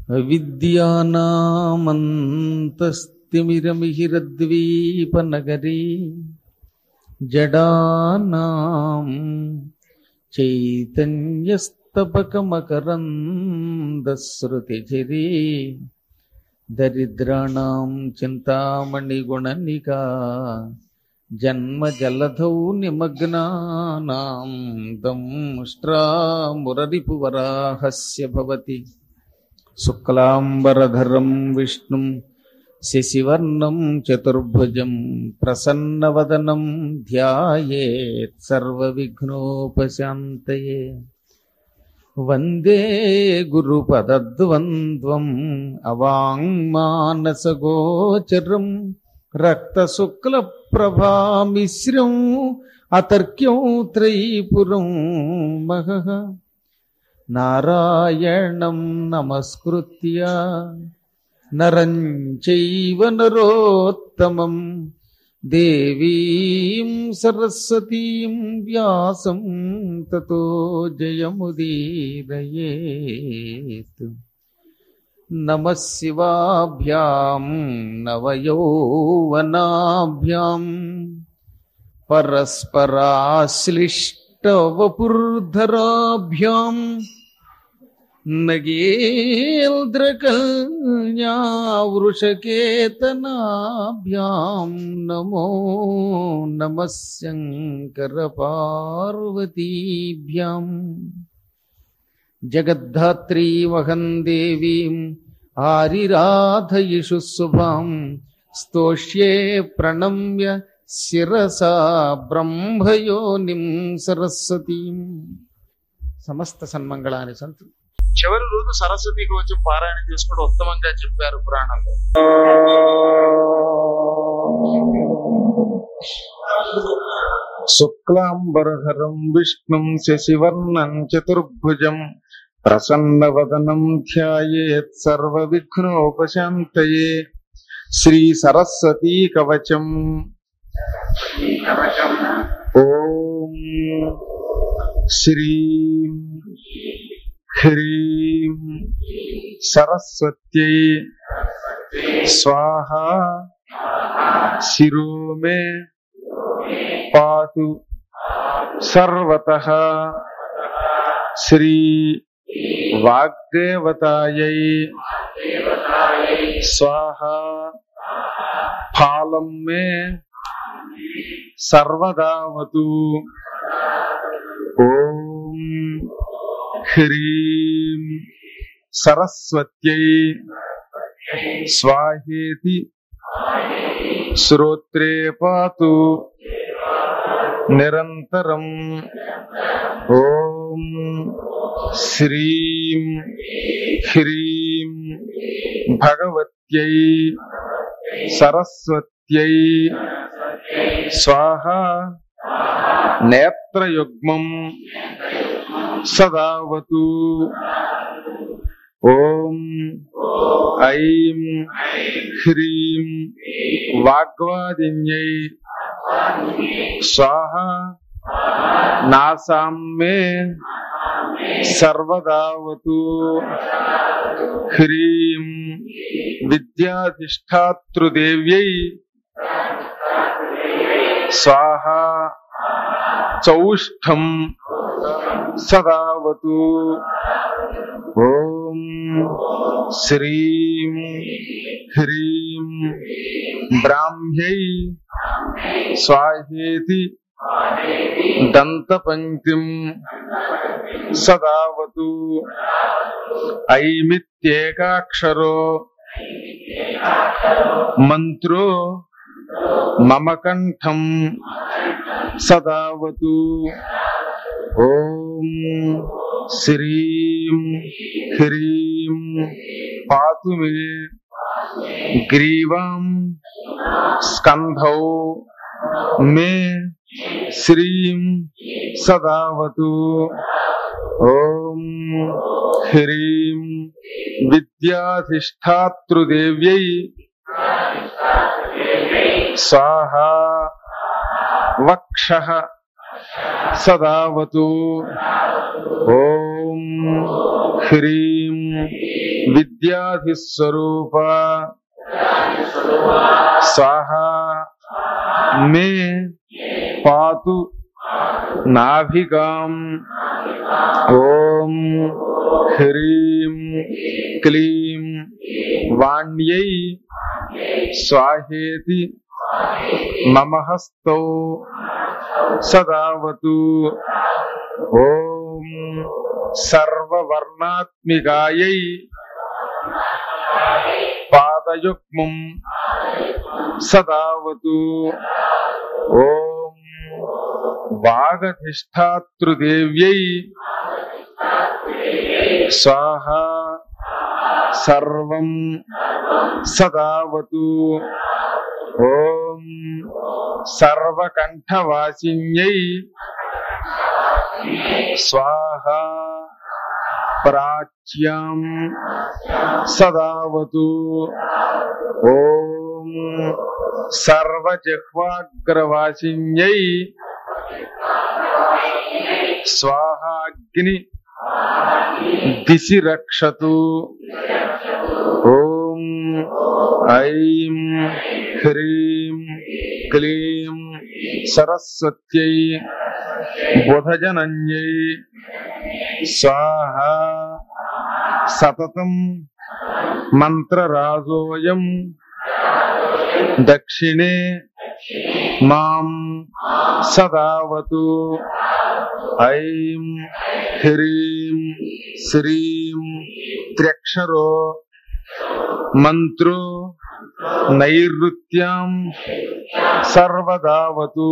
అవిద్యానామంతస్తిమిరమిహిరద్వీపనగరీ జడానాం చైతన్యస్తబకమకరందశ్రుతిఝరీ దరిద్రాణం చింతామణిగుణనికా జన్మజలధౌ నిమగ్నానాం దంష్ట్రామురరిపువరాహస్య భవతి శుక్లాంబరధరం విష్ణుం శశివర్ణం చతుర్భుజం ప్రసన్నవదనం ధ్యాయేత్ సర్వవిఘ్నోపశాంతయే. వందే గురుపదద్వంద్వం అవాంగ్మానసగోచరం రక్తశుక్లప్రభామిశ్రం అతర్క్యం త్రైపురం మహః. నారాయణం నమస్కృత్య నరం చైవ నరోత్తమం దేవీం సరస్వతీం వ్యాసం తతో జయముదీరయేత్. నమః శివాభ్యాం నవయౌవనాభ్యాం పరస్పరాశ్లిష్టవపుర్ధరాభ్యాం నగేంద్రకల్యావృషకేతనాభ్యాం నమో నమః శంకరపార్వతీభ్యాం. జగద్ధాత్రీమహం దేవీం ఆరిరాధయిషు శుభాం స్తోష్యే ప్రణమ్య శిరసా బ్రహ్మయోనిం సరస్వతీం. సమస్త సన్మంగళాని సంతు. చివరి రోజు సరస్వతి కవచం పారాయణ చేసుకుంటూ ఉత్తమంగా చెప్పారు పురాణంలో. శుక్లాంబరధరం విష్ణుం శశివర్ణం చతుర్భుజం ప్రసన్నవదనం ధ్యాయేత్ సర్వవిఘ్నోపశాంతయే. శ్రీ సరస్వతీ కవచం. ఓం శ్రీం హ్రీం సరస్వత్యై స్వాహా. శిరో మే పాతు సర్వతః. శ్రీ వాగ్దేవతాయై స్వాహా. ఫాలం మే సర్వదావతు. ఓం హ్రీం సరస్వత్యై స్వాహేతి శ్రోత్రే పాతు నిరంతరం. ఓం శ్రీం హ్రీం భగవత్యై సరస్వత్యై స్వాహా. నేత్రయుగ్మం సదావతు. ఓం ఐం హ్రీం వాగ్వాదిన్యై స్వాహా. నాసాం మే సర్వదావతు. హ్రీం విద్యాధిష్టాతృదేవ్యై స్వాహా. చౌష్ఠం సదావతు. ఓం శ్రీం హ్రీం బ్రాహ్మ్యై స్వాహేతి దంతపంక్తిం సదావతు. ఐమిత్యేకాక్షరో మంత్రో మమ కంఠం సదావతు. ఓం శ్రీం హ్రీం పాతు మే గ్రీవాం స్కంధౌ మే శ్రీం సదావతు. ఓం హ్రీం విద్యాధిష్టాతృదేవ్యై స్వాహా. వక్షః సదావతు. ఓం హ్రీం విద్యాధిస్వరూప స్వాహా మే పాతు నాభికాం. ఓం హ్రీం క్లీం వాణ్యై స్వాహేతి మమ హస్తౌ సదావతు. ఓం సర్వవర్ణాత్మికాయై పాదయుగ్మం సదావతు. ఓం వాగధిష్టాతృదేవ్యై స్వాహా సర్వం సదావతు. ఓం సర్వకంఠవాసిన్యై స్వాహా ప్రాచ్యాం సదావతు. ఓం సర్వజిహ్వాగ్రవాసిన్యై స్వాహాగ్ని దిశి రక్షతు. ఓం ఐం హ్రీం క్లీం సరస్వత్యై బుధజనన్యై స్వాహా సతతం మంత్రరాజోయం దక్షిణే మాం సదావతు. ఐం హ్రీం శ్రీం త్ర్యక్షరో మంత్రో నైరుత్యాం సర్వదావతు.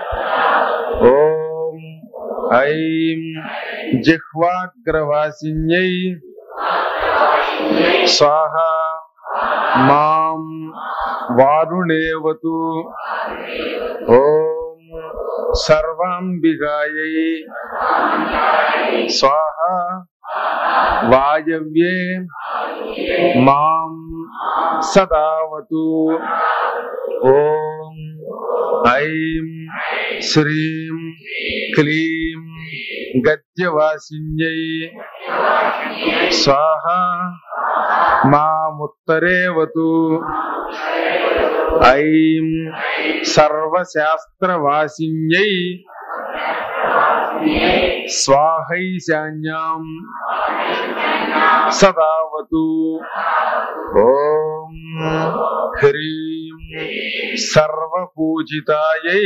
ఓం ఐం జిహ్వాగ్రవాసిన్యై స్వాహా మాం వారుణేవతు. ఓం సర్వాంబికాయై స్వాహా వాయవ్యే మాం సదావతు. ఓం ఐం శ్రీం క్లీం గద్యవాసిన్యై స్వాహా మాముత్తరేవతు. ఐం సర్వశాస్త్రవాసిన్యై స్వాహైశాన్యాం సదావతు. ఓం హ్రీం సర్వపూజితాయై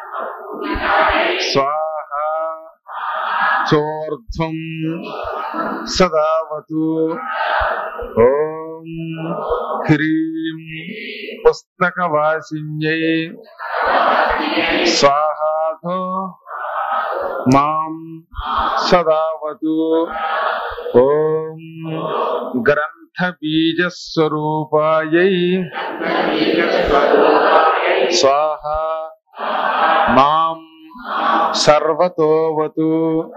స్వాహా చోర్ధ్వం సదావతు. ఓం హ్రీం పుస్తకవాసిన్యై స్వాహాధో మాం సదావతు. ఓం గ్రంథబీజస్వరూపాయై స్వాహా మాం సర్వతోవతు.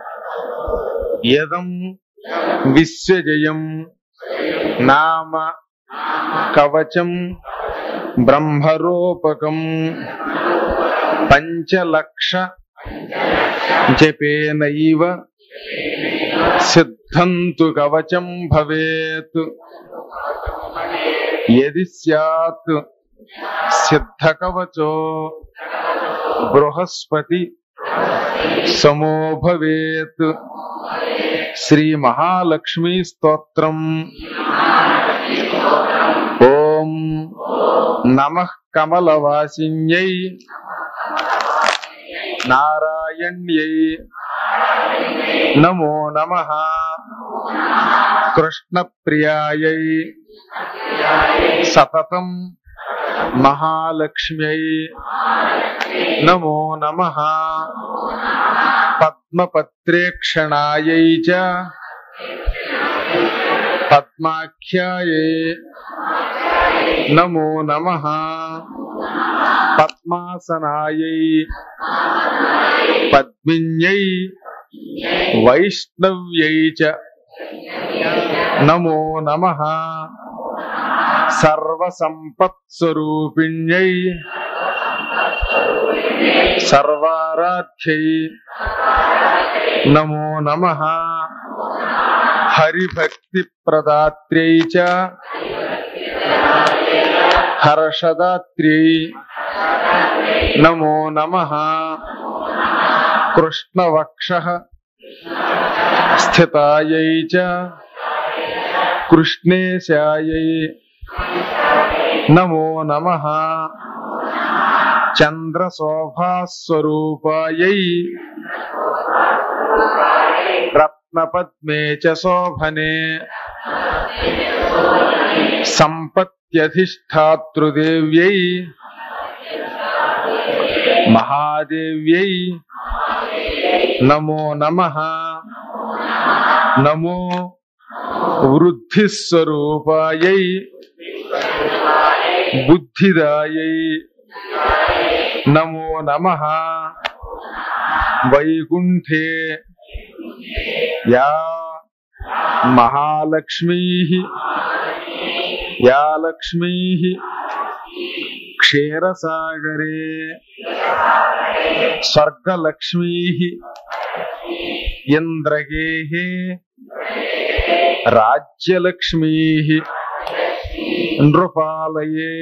యదం విశ్వజయం నామ కవచం బ్రహ్మరూపకం పంచలక్ష జపేనైవ సిద్ధంతు కవచం భవేత్. యది స్యాత్ సిద్ధకవచో బృహస్పతి సమో భవేత్. శ్రీ మహాలక్ష్మీ స్తోత్రం. ఓం నమః కమలవాసిన్యై నారాయణ్యై నమో నమః. కృష్ణప్రియాయై సతతం మహాలక్ష్మ్యై నమో నమః. పద్మపత్రేక్షణాయై చ పద్మాఖ్యాయై నమో నమః. పద్మాసనాయై పద్మిన్యై వైష్ణవ్యై చ నమో నమః. సర్వసంపత్స్వరూపిణ్యై సర్వారాధ్యై నమో నమః. హరిభక్తి ప్రదాత్ర్యై చ హర్షదాత్ర్యై నమో నమః. కృష్ణవక్షః స్థితాయై చ కృష్ణేశాయై నమో నమః. చంద్రశోభాస్వరూపాయై రత్నపద్మే చ శోభనే సంపత్యధిష్ఠాతృదేవ్యై మహాదేవ్యై నమో నమః. నమో వృద్ధిస్వరూపాయై బుద్ధిదాయై నమో నమః. వైకుంఠే యా మహాలక్ష్మీ యా లక్ష్మీ క్షీరసాగరే స్వర్గలక్ష్మీ ఇంద్రగేహే రాజ్యలక్ష్మీ నృపాలయే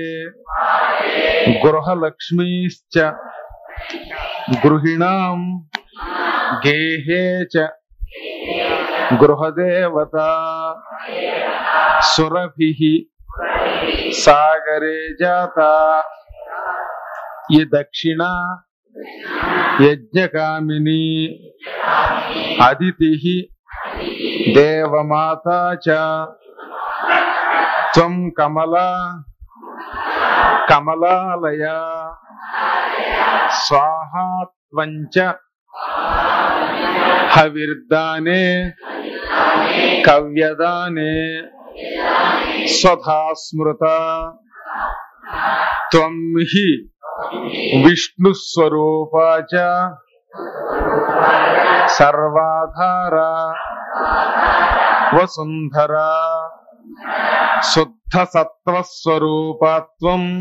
గృహలక్ష్మీశ్చ గృహిణాం గేహే చ గృహదేవతా సురభిః సాగరే జాతా ఈ దక్షిణ యజ్ఞకామిని అదితిః దేవమాతా చ త్వం కమలా కమలాలయ స్వాహా త్వం చ హవిర్దానే కవ్యదానే స్వధా స్మృత త్వం హి విష్ణుస్వరూపా చ సర్వాధారా వసుంధరా శుద్ధ సత్వస్వరూపత్వం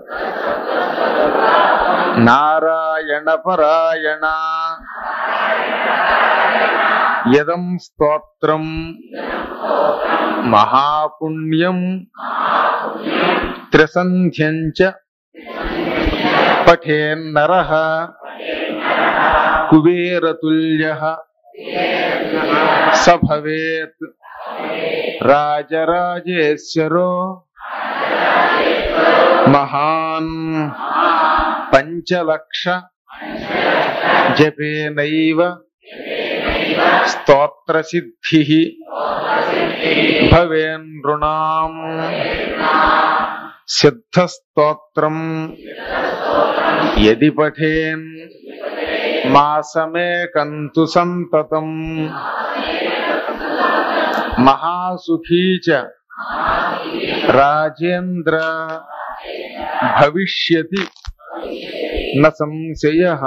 నారాయణ పరాయణ. యదం స్తోత్రం మహాపుణ్యం త్రిసంధ్యం చ పఠేన్నరః కుబేరతుల్యః స భవేత్ రాజరాజేశ్వరో మహాన్. పంచలక్ష జపేనైవ స్తోత్రసిద్ధిః భవేన్నృణాం. సిద్ధస్తోత్రం యది పఠేన్ మాసమేకం తు సంతతం మహాసుఖీ చ రాజేంద్ర భవిష్యతి న సంశయః.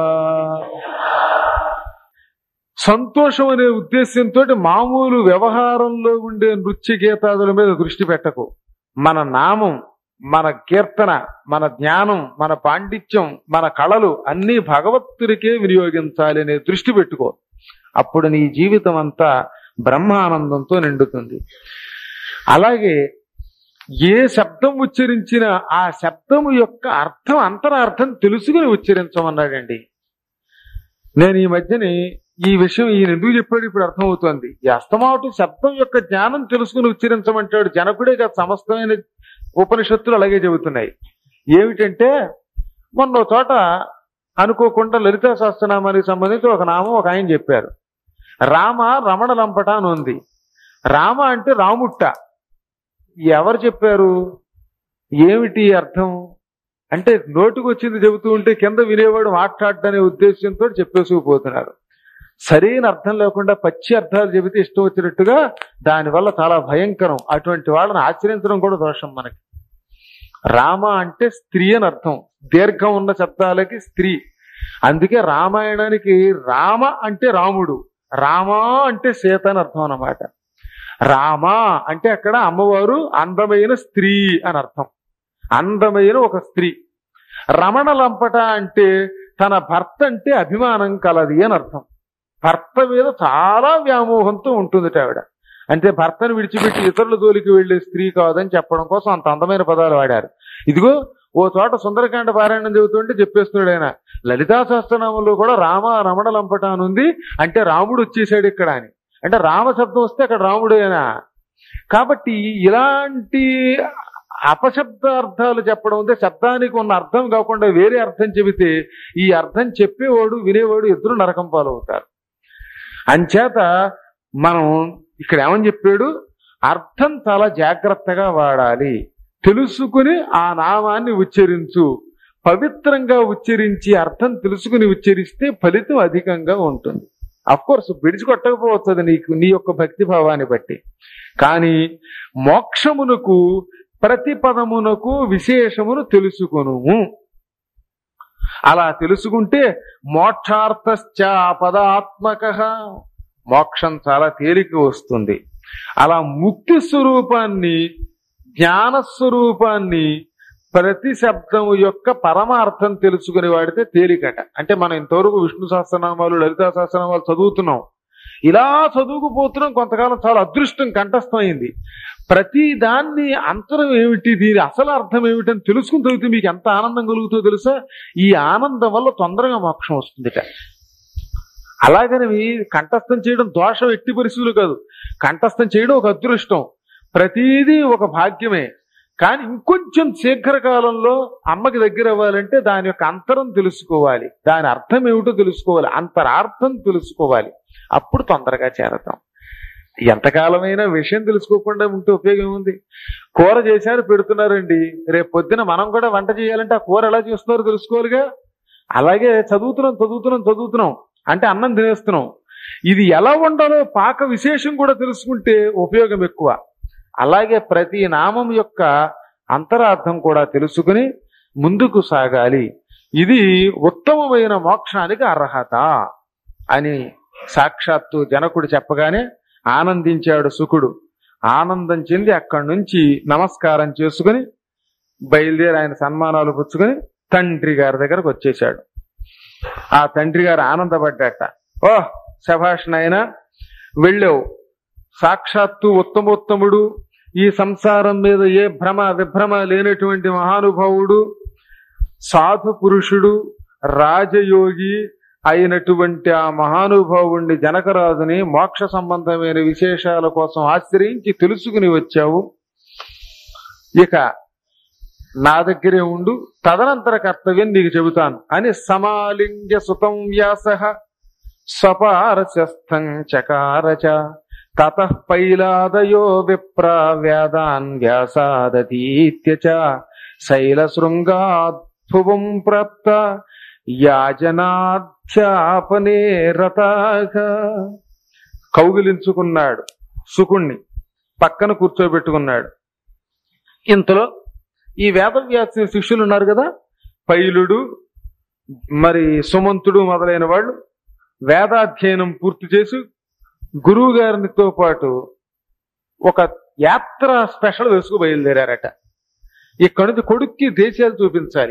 సంతోషం అనే ఉద్దేశంతో మామూలు వ్యవహారంలో ఉండే నృత్య గీతాదుల మీద దృష్టి పెట్టకు. మన నామం, మన కీర్తన, మన జ్ఞానం, మన పాండిత్యం, మన కళలు అన్నీ భగవంతుడికే వినియోగించాలి అనే దృష్టి పెట్టుకో. అప్పుడు నీ జీవితం అంతా బ్రహ్మానందంతో నిండుతుంది. అలాగే ఏ శబ్దం ఉచ్చరించినా ఆ శబ్దము యొక్క అర్థం, అంతరార్థం తెలుసుకుని ఉచ్చరించమన్నాడండి. నేను ఈ మధ్యని ఈ విషయం ఈయన ఎందుకు చెప్పాడు ఇప్పుడు అర్థమవుతోంది. ఈ అస్తమాటు శబ్దం యొక్క జ్ఞానం తెలుసుకుని ఉచ్చరించమంటాడు. జనకుడే కాదు, సమస్తమైన ఉపనిషత్తులు అలాగే చెబుతున్నాయి. ఏమిటంటే మొన్న చోట అనుకోకుండా లలితా సహస్రనామానికి సంబంధించి ఒక నామం ఒక ఆయన చెప్పారు. రామ రమణ లంపట అని ఉంది. రామ అంటే రాముట్ట. ఎవరు చెప్పారు? ఏమిటి అర్థం అంటే నోటికి వచ్చింది చెబుతూ ఉంటే కింద వినేవాడు మాట్లాడటనే ఉద్దేశంతో చెప్పేసుకుపోతున్నారు. సరైన అర్థం లేకుండా పచ్చి అర్థాలు చెబితే ఇష్టం వచ్చినట్టుగా దానివల్ల చాలా భయంకరం. అటువంటి వాళ్ళని ఆచరించడం కూడా దోషం మనకి. రామ అంటే స్త్రీ అని అర్థం. దీర్ఘం ఉన్న శబ్దాలకి స్త్రీ. అందుకే రామాయణానికి రామ అంటే రాముడు, రామా అంటే సీత అని అర్థం అన్నమాట. రామ అంటే అక్కడ అమ్మవారు అందమైన స్త్రీ అని అర్థం. అందమైన ఒక స్త్రీ. రమణ లంపట అంటే తన భర్త అంటే అభిమానం కలది అని అర్థం. భర్త మీద చాలా వ్యామోహంతో ఉంటుంది ఆవిడ. అంటే భర్తను విడిచిపెట్టి ఇతరుల జోలికి వెళ్లే స్త్రీ కాదని చెప్పడం కోసం అంత అందమైన పదాలు వాడారు. ఇదిగో ఓ చోట సుందరకాండ పారాయణం చెబుతుంటే చెప్పేస్తున్నాడు ఆయన, లలితా సహస్రనామంలో కూడా రామ రమణ లంపట అని ఉంది, అంటే రాముడు వచ్చేసాడు ఇక్కడ అని. అంటే రామ శబ్దం వస్తే అక్కడ రాముడేనా? కాబట్టి ఇలాంటి అపశబ్దార్థాలు చెప్పడం అంటే శబ్దానికి ఉన్న అర్థం కాకుండా వేరే అర్థం చెబితే ఈ అర్థం చెప్పేవాడు వినేవాడు ఇద్దరు నరకం పాలవుతారు. అంచేత మనం ఇక్కడ ఏమని చెప్పాడు, అర్థం చాలా జాగ్రత్తగా వాడాలి, తెలుసుకుని ఆ నామాన్ని ఉచ్చరించు, పవిత్రంగా ఉచ్చరించి అర్థం తెలుసుకుని ఉచ్చరిస్తే ఫలితం అధికంగా ఉంటుంది. అఫ్ కోర్స్ విడిచికొట్టకపోవచ్చు అది నీకు నీ యొక్క భక్తి భావాన్ని బట్టి, కానీ మోక్షమునకు ప్రతి పదమునకు విశేషమును తెలుసుకొను. అలా తెలుసుకుంటే మోక్షార్థశ్చ పదాత్మక, మోక్షం చాలా తేలిక వస్తుంది. అలా ముక్తి స్వరూపాన్ని జ్ఞాన స్వరూపాన్ని ప్రతి శబ్దము యొక్క పరమార్థం తెలుసుకుని వాడితే తేలికట. అంటే మనం ఇంతవరకు విష్ణు సహస్రనామాలు లలితా సహస్రనామాలు చదువుతున్నాం, ఇలా చదువుకుపోతున్నాం, కొంతకాలం చాలా అదృష్టం కంఠస్థమైంది. ప్రతి దాన్ని అంతరం ఏమిటి, దీని అసలు అర్థం ఏమిటని తెలుసుకుని చదివితే మీకు ఎంత ఆనందం కలుగుతుందో తెలుసా? ఈ ఆనందం వల్ల తొందరగా మోక్షం వస్తుందిట. అలాగని కంఠస్థం చేయడం దోషం ఎట్టి పరిస్థితులు కాదు, కంఠస్థం చేయడం ఒక అదృష్టం, ప్రతిదీ ఒక భాగ్యమే. కానీ ఇంకొంచెం శీఘ్రకాలంలో అమ్మకి దగ్గర అవ్వాలంటే దాని యొక్క అంతరం తెలుసుకోవాలి, దాని అర్థం ఏమిటో తెలుసుకోవాలి, అంతరార్థం తెలుసుకోవాలి, అప్పుడు తొందరగా చేరతాం. ఎంతకాలమైనా విషయం తెలుసుకోకుండా ఉంటే ఉపయోగం ఉంది. కూర చేశారు పెడుతున్నారండి, రేపు పొద్దున మనం కూడా వంట చేయాలంటే ఆ కూర ఎలా చేస్తున్నారో తెలుసుకోవాలిగా. అలాగే చదువుతున్నాం అంటే అన్నం తినేస్తున్నాం, ఇది ఎలా వండాలో పాక విశేషం కూడా తెలుసుకుంటే ఉపయోగం ఎక్కువ. అలాగే ప్రతి నామం యొక్క అంతరార్థం కూడా తెలుసుకుని ముందుకు సాగాలి. ఇది ఉత్తమమైన మోక్షానికి అర్హత అని సాక్షాత్తు జనకుడు చెప్పగానే ఆనందించాడు శుకుడు. ఆనందం చెంది అక్కడి నుంచి నమస్కారం చేసుకుని బయలుదేరి ఆయన సన్మానాలు పుచ్చుకొని తండ్రి గారి దగ్గరకు వచ్చేశాడు. ఆ తండ్రి గారు ఆనందపడ్డట. ఓహ్ శభాష్ నాయనా, వెళ్ళావు, సాక్షాత్తు ఉత్తమోత్తముడు, ఈ సంసారం మీద ఏ భ్రమ విభ్రమ లేనటువంటి మహానుభావుడు, సాధు పురుషుడు, రాజయోగి అయినటువంటి ఆ మహానుభావుణ్ణి జనకరాజుని మోక్ష సంబంధమైన విశేషాల కోసం ఆశ్రయించి తెలుసుకుని వచ్చావు. ఇక నా దగ్గరే ఉండు, తదనంతర కర్తవ్యం నీకు చెబుతాను అని సమాలింగ్య సుతం వ్యాస స్వపారస్యస్థం చకారచ తతః పైలాదయో విప్ర వేదాన్ వ్యాసాదతీత్య చ శైలశృంగాద్భువం ప్రాప్త యాజనాధ్యాపనే రతాః. కౌగిలించుకున్నాడు శుకుణ్ణి, పక్కన కూర్చోబెట్టుకున్నాడు. ఇంతలో ఈ వేదవ్యాస శిష్యులు ఉన్నారు కదా, పైలుడు మరి సుమంతుడు మొదలైన వాళ్ళు వేదాధ్యయనం పూర్తి చేసి గురువు గారితో పాటు ఒక యాత్ర స్పెషల్ వేసుకు బయలుదేరారట. ఇక్కడి నుంచి కొడుక్కి దేశాలు చూపించాలి.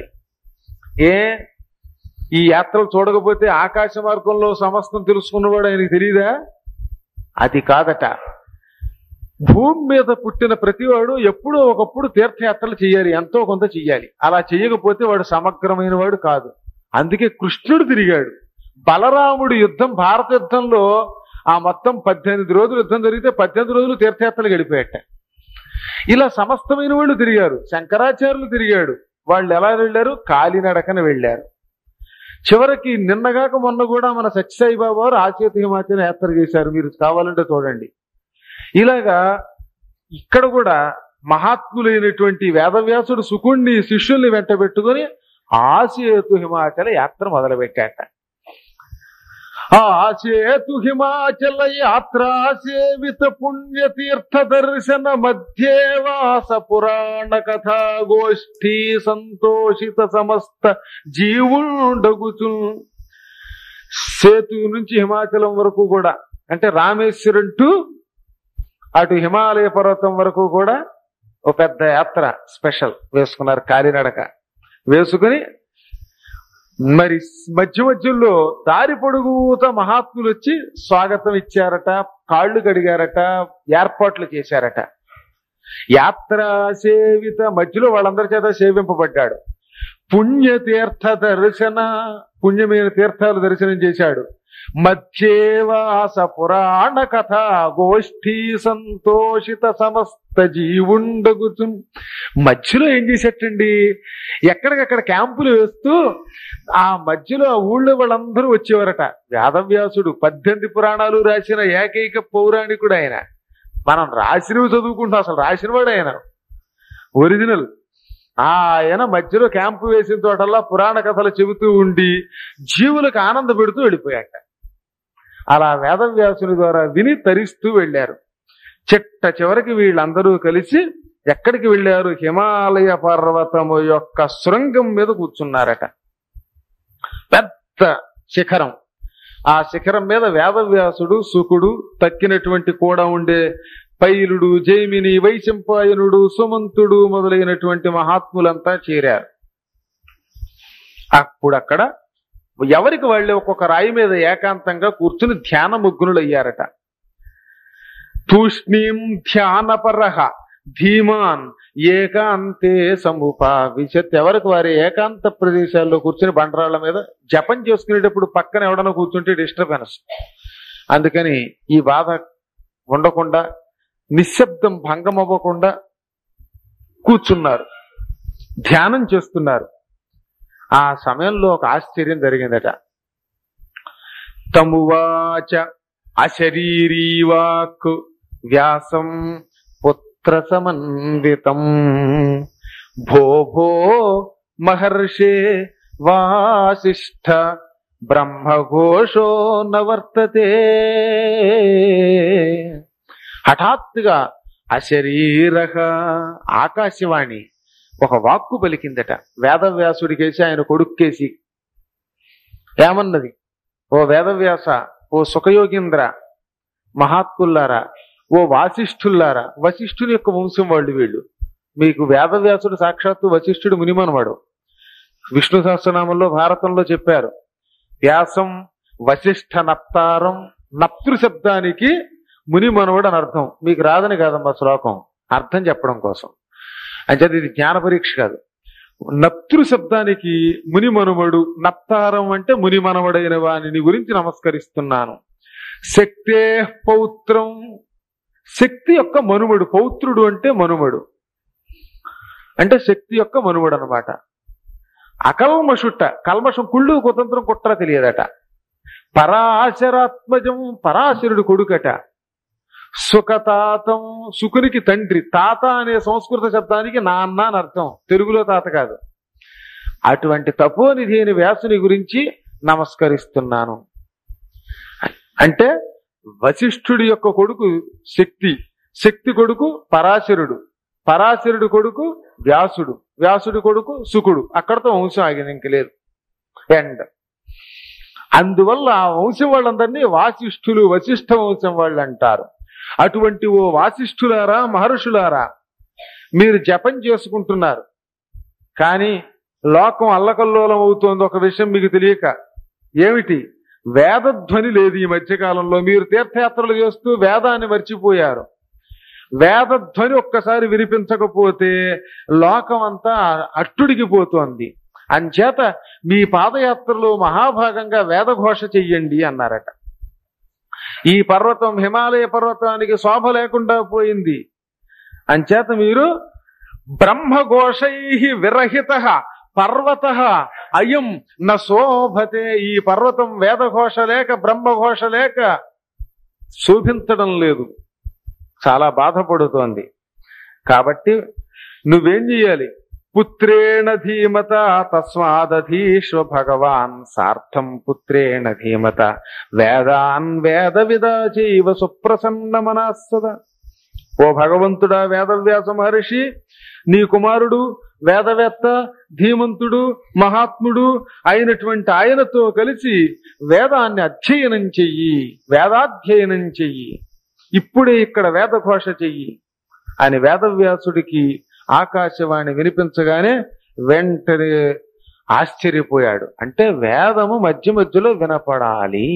ఈ యాత్రలు చూడకపోతే ఆకాశ మార్గంలో సమస్తం తెలుసుకున్నవాడు ఆయనకి తెలియదా? అది కాదట. భూమి మీద పుట్టిన ప్రతివాడు ఎప్పుడో ఒకప్పుడు తీర్థయాత్రలు చేయాలి, ఎంతో కొంత చెయ్యాలి. అలా చేయకపోతే వాడు సమగ్రమైన వాడు కాదు. అందుకే కృష్ణుడు తిరిగాడు. బలరాముడు యుద్ధం, భారత యుద్ధంలో ఆ మొత్తం 18 రోజులు యుద్ధం జరిగితే 18 రోజులు తీర్థయాత్రలు గడిపాయట. ఇలా సమస్తమైన వాళ్ళు తిరిగారు. శంకరాచార్యులు తిరిగాడు. వాళ్ళు ఎలా వెళ్ళారు? కాలినడకన వెళ్ళారు. చివరికి నిన్నగాక మొన్న కూడా మన సత్యసాయి బాబా వారు ఆచేత హిమాచల యాత్ర చేశారు. మీరు కావాలంటే చూడండి. ఇలాగా ఇక్కడ కూడా మహాత్ములైనటువంటి వేదవ్యాసుడు శుకుణ్ణి శిష్యుల్ని వెంట పెట్టుకుని ఆసేతు హిమాచల యాత్ర మొదలుపెట్టాట. ఆసేతు హిమాచల యాత్ర సేవిత పుణ్యతీర్థ దర్శన మధ్యేవాస పురాణ కథా గోష్ఠీ సంతోషిత సమస్త జీవుండగుచు. సేతు నుంచి హిమాచలం వరకు కూడా, అంటే రామేశ్వరం టు అటు హిమాలయ పర్వతం వరకు కూడా ఒక పెద్ద యాత్ర స్పెషల్ వేసుకున్నారు. కాలినడక వేసుకుని మరి మధ్య మధ్యలో దారి పొడుగుత మహాత్ములు వచ్చి స్వాగతం ఇచ్చారట, కాళ్ళు కడిగారట, ఏర్పాట్లు చేశారట. యాత్ర సేవిత మధ్యలో వాళ్ళందరి చేత సేవింపబడ్డాడు. పుణ్యతీర్థ దర్శన, పుణ్యమైన తీర్థాలు దర్శనం చేశాడు. మధ్యేవాస పురాణ కథ గోష్ఠీ సంతోషిత సమస్త జీవుండగుతు. మధ్యలో ఏం చేసేటండి, ఎక్కడికక్కడ క్యాంపులు వేస్తూ ఆ మధ్యలో ఆ ఊళ్ళో వాళ్ళందరూ వచ్చేవారట. వేదవ్యాసుడు 18 పురాణాలు రాసిన ఏకైక పౌరాణికుడు ఆయన. మనం రాసినవి చదువుకుంటాం, అసలు రాసినవాడు ఆయన ఒరిజినల్. ఆయన మధ్యలో క్యాంపు వేసిన తోటల్లా పురాణ కథలు చెబుతూ ఉండి జీవులకు ఆనంద పెడుతూ వెళ్ళిపోయాక. అలా వేదవ్యాసుని ద్వారా విని తరిస్తూ వెళ్ళారు. చిట్ట చివరికి వీళ్ళందరూ కలిసి ఎక్కడికి వెళ్ళారు? హిమాలయ పర్వతము యొక్క శృంగం మీద కూర్చున్నారట. పెద్ద శిఖరం. ఆ శిఖరం మీద వేదవ్యాసుడు, శుకుడు, తక్కినటువంటి కూడా ఉండే పైలుడు, జైమిని, వైశంపాయనుడు, సుమంతుడు మొదలైనటువంటి మహాత్ములంతా చేరారు. అప్పుడక్కడ ఎవరికి వాళ్ళే ఒక్కొక్క రాయి మీద ఏకాంతంగా కూర్చుని ధ్యాన ముగ్గునులయ్యారట. తూష్ణీం ధ్యానపరహ ధీమాన్ ఏకాంతే సముపావిశత్. ఎవరికి వారి ఏకాంత ప్రదేశాల్లో కూర్చుని బండరాళ్ల మీద జపం చేసుకునేటప్పుడు పక్కన ఎవడన్నా కూర్చుంటే డిస్టర్బెన్స్. అందుకని ఈ బాధ ఉండకుండా, నిశ్శబ్దం భంగం అవ్వకుండా కూర్చున్నారు, ధ్యానం చేస్తున్నారు. ఆ సమయంలో ఒక ఆశ్చర్యం జరిగిందట. తమువాచ అశరీరీవాక్ వ్యాసం పుత్ర సమన్వితం భో భో మహర్షే వాసిష్ఠ బ్రహ్మఘోషో నవర్తతే. హఠాత్తుగా అశరీరః ఆకాశవాణి ఒక వాక్కు పలికిందట వేదవ్యాసుడికేసి, ఆయన కొడుక్కేసి. ఏమన్నది? ఓ వేదవ్యాస, ఓ సుఖయోగీంద్ర, మహాత్ముల్లారా, ఓ వాసిష్ఠుల్లారా. వశిష్ఠుని యొక్క వంశం వాళ్ళు వీళ్ళు. మీకు వేదవ్యాసుడు సాక్షాత్తు వశిష్ఠుడు మునిమనవాడు. విష్ణు సహస్రనామంలో భారతంలో చెప్పారు. వ్యాసం వశిష్ఠ నప్తారం. నప్తృ శబ్దానికి ముని మనవడు అని అర్థం. మీకు రాదని కాదమ్మా శ్లోకం, అర్థం చెప్పడం కోసం. అంటే ఇది జ్ఞాన పరీక్ష కాదు. నప్తృ శబ్దానికి ముని మనుమడు, నప్తారం అంటే ముని మనవడైన వాని గురించి నమస్కరిస్తున్నాను. శక్తే పౌత్రం, శక్తి యొక్క మనుమడు. పౌత్రుడు అంటే మనుమడు, అంటే శక్తి యొక్క మనుమడు అనమాట. అకల్మషుట్ట, కల్మషం, కుళ్ళు కుతంత్రం కుట్ర తెలియదట. పరాశరాత్మజం, పరాశరుడు కొడుకట. సుఖతాతం, సుకునికి తండ్రి. తాత అనే సంస్కృత శబ్దానికి నాన్న అని అర్థం, తెలుగులో తాత కాదు. అటువంటి తపోనిధి అయిన వ్యాసుని గురించి నమస్కరిస్తున్నాను. అంటే వశిష్ఠుడి యొక్క కొడుకు శక్తి, శక్తి కొడుకు పరాశరుడు, పరాశరుడు కొడుకు వ్యాసుడు, వ్యాసుడి కొడుకు శుకుడు. అక్కడతో వంశం ఆగింది, ఇంక లేదు ఎండ్. అందువల్ల ఆ వంశం వాళ్ళందరినీ వాసిష్ఠులు, వశిష్ఠ వంశం వాళ్ళు అంటారు. అటువంటి ఓ వాసిష్ఠులారా, మహర్షులారా, మీరు జపం చేసుకుంటున్నారు, కానీ లోకం అల్లకల్లోలం అవుతోంది. ఒక విషయం మీకు తెలియక. ఏమిటి? వేదధ్వని లేదు ఈ మధ్యకాలంలో. మీరు తీర్థయాత్రలు చేస్తూ వేదాన్ని మర్చిపోయారు. వేదధ్వని ఒక్కసారి వినిపించకపోతే లోకం అంతా అట్టుడికిపోతోంది. అంచేత మీ పాదయాత్రలో మహాభాగంగా వేదఘోష చెయ్యండి అన్నారట. ఈ పర్వతం హిమాలయ పర్వతానికి శోభ లేకుండా పోయింది. అంచేత మీరు బ్రహ్మఘోషై విరహిత పర్వత అయం న శోభతే. ఈ పర్వతం వేదఘోష లేక, బ్రహ్మఘోష లేక శోభించడం లేదు, చాలా బాధపడుతోంది. కాబట్టి నువ్వేం చెయ్యాలి? పుత్రేణ ధీమత తస్మాదధీశ్వ భగవాన్ సార్థం పుత్రేణ ధీమత వేదాన్ వేద విదాచైవ సుప్రసన్న మనస్సద. ఓ భగవంతుడా, వేదవ్యాస మహర్షి, నీ కుమారుడు వేదవేత్త, ధీమంతుడు, మహాత్ముడు అయినటువంటి ఆయనతో కలిసి వేదాన్ని అధ్యయనం చెయ్యి, వేదాధ్యయనం చెయ్యి, ఇప్పుడే ఇక్కడ వేదఘోష చెయ్యి అని వేదవ్యాసుడికి ఆకాశవాణి వినిపించగానే వెంటనే ఆశ్చర్యపోయాడు. అంటే వేదము మధ్య మధ్యలో వినపడాలి.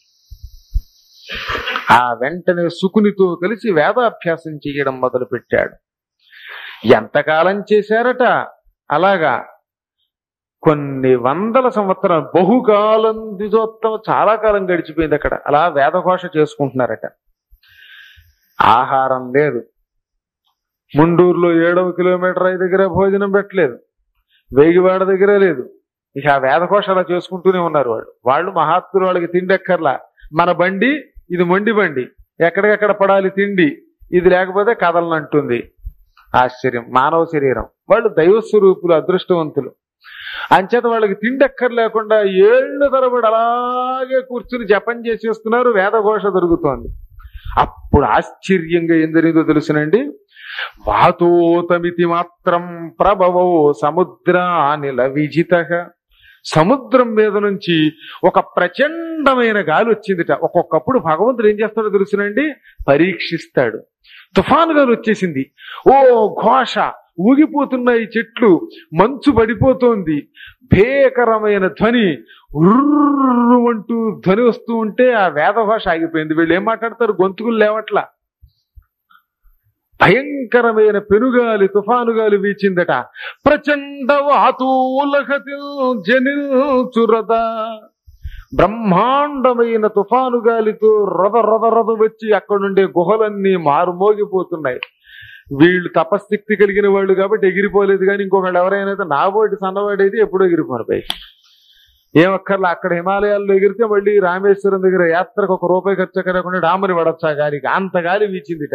ఆ వెంటనే శుకునితో కలిసి వేదాభ్యాసం చేయడం మొదలు పెట్టాడు. ఎంతకాలం చేశారట అలాగా? కొన్ని వందల సంవత్సరాలు, బహుకాలం దిజోత్తం, చాలా కాలం గడిచిపోయింది అక్కడ. అలా వేదఘోష చేసుకుంటున్నారట. ఆహారం లేదు. ముండూరులో 7వ కిలోమీటర్ దగ్గర భోజనం పెట్టలేదు, వేగివాడ దగ్గర లేదు. ఇక ఆ వేదఘోష అలా చేసుకుంటూనే ఉన్నారు వాళ్ళు మహాత్ములు. వాళ్ళకి తిండి ఎక్కర్లా. మన బండి ఇది మొండి బండి, ఎక్కడికెక్కడ పడాలి తిండి, ఇది లేకపోతే కదలనంటుంది. ఆశ్చర్యం. మానవ శరీరం. వాళ్ళు దైవస్వరూపులు, అదృష్టవంతులు. అంచేత వాళ్ళకి తిండి ఎక్కర్ లేకుండా ఏళ్ల తరబడి అలాగే కూర్చుని జపం చేసేస్తున్నారు. వేదఘోష జరుగుతోంది. అప్పుడు ఆశ్చర్యంగా ఏం జరిగిందో తెలుసునండి. వాతోతమితి మాత్రం ప్రభవో సముద్రానిల విజిత. సముద్రం మీద నుంచి ఒక ప్రచండమైన గాలి వచ్చిందిట. ఒక్కొక్కప్పుడు భగవంతుడు ఏం చేస్తాడో తెలుసునండి, పరీక్షిస్తాడు. తుఫాను గాలి వచ్చేసింది. ఓ ఘోష, ఊగిపోతున్నాయి చెట్లు, మంచు పడిపోతోంది, భీకరమైన ధ్వని, ఉర్రు ధ్వని వస్తూ ఉంటే ఆ వేదఘోష ఆగిపోయింది. వీళ్ళు ఏం మాట్లాడతారు? గొంతుకులు లేవట్లా. భయంకరమైన పెనుగాలి, తుఫాను గాలి వీచిందట. ప్రచండ వాతూలహతి జనిల్చురద. బ్రహ్మాండమైన తుఫాను గాలితో రథ వచ్చి అక్కడుండే గుహలన్నీ మారుమోగిపోతున్నాయి. వీళ్ళు తపశక్తి కలిగిన వాళ్ళు కాబట్టి ఎగిరిపోలేదు. కానీ ఇంకొకళ్ళు ఎవరైనా నాబోటి సన్నవాడి అయితే ఎప్పుడూ ఎగిరిపోరు పైకి. ఏమక్కర్లా. అక్కడ హిమాలయాల్లో ఎగిరితే మళ్ళీ రామేశ్వరం దగ్గర యాత్రకు ₹1 ఖర్చు కరకుండా డామని పడొచ్చు ఆ గాలికి. అంత గాలి వీచిందిట.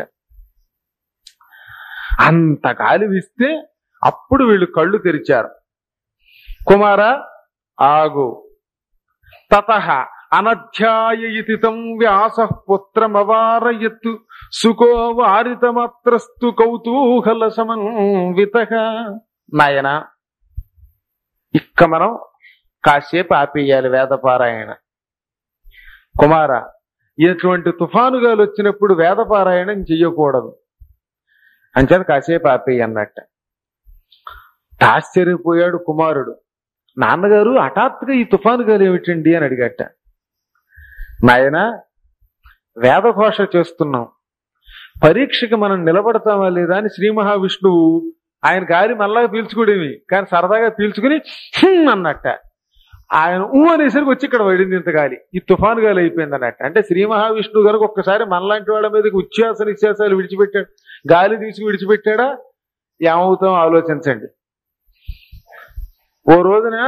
అంత గాలి వీస్తే అప్పుడు వీళ్ళు కళ్ళు తెరిచారు. కుమార ఆగు. తతః అనధ్యాయయితి తం వ్యాసః పుత్రమవారయత్ సుఖో వారితమాత్రస్తు కౌతూహల సమన్వితః. నాయన, ఇక్క మనం కాసేపు ఆపేయాలి వేదపారాయణ. కుమార, ఇటువంటి తుఫానుగాలు వచ్చినప్పుడు వేదపారాయణం చెయ్యకూడదు, అంచేత కాసేపు ఆపేయి అన్నట్ట. ఆశ్చర్యపోయాడు కుమారుడు. నాన్నగారు హఠాత్తుగా ఈ తుఫాను గారు ఏమిటండి అని అడిగట. నాయన, వేదఘోష చేస్తున్నాం, పరీక్షకి మనం నిలబడతామా లేదా అని శ్రీ మహావిష్ణువు ఆయన గాలి మళ్ళా పీల్చుకోడేమి, కానీ సరదాగా పీల్చుకుని అన్నట్ట. ఆయన అనేసరికి వచ్చి ఇక్కడ పడింది ఇంత గాలి. ఈ తుఫాను గాలి అయిపోయింది అన్నట్ట. అంటే శ్రీ మహావిష్ణువు గారికి ఒక్కసారి మనలాంటి వాళ్ళ మీదకి ఉచ్ఛ్వాస నిశ్వాసాలు విడిచిపెట్టాడు, గాలి తీసి విడిచిపెట్టాడా ఏమవుతాం ఆలోచించండి. ఓ రోజున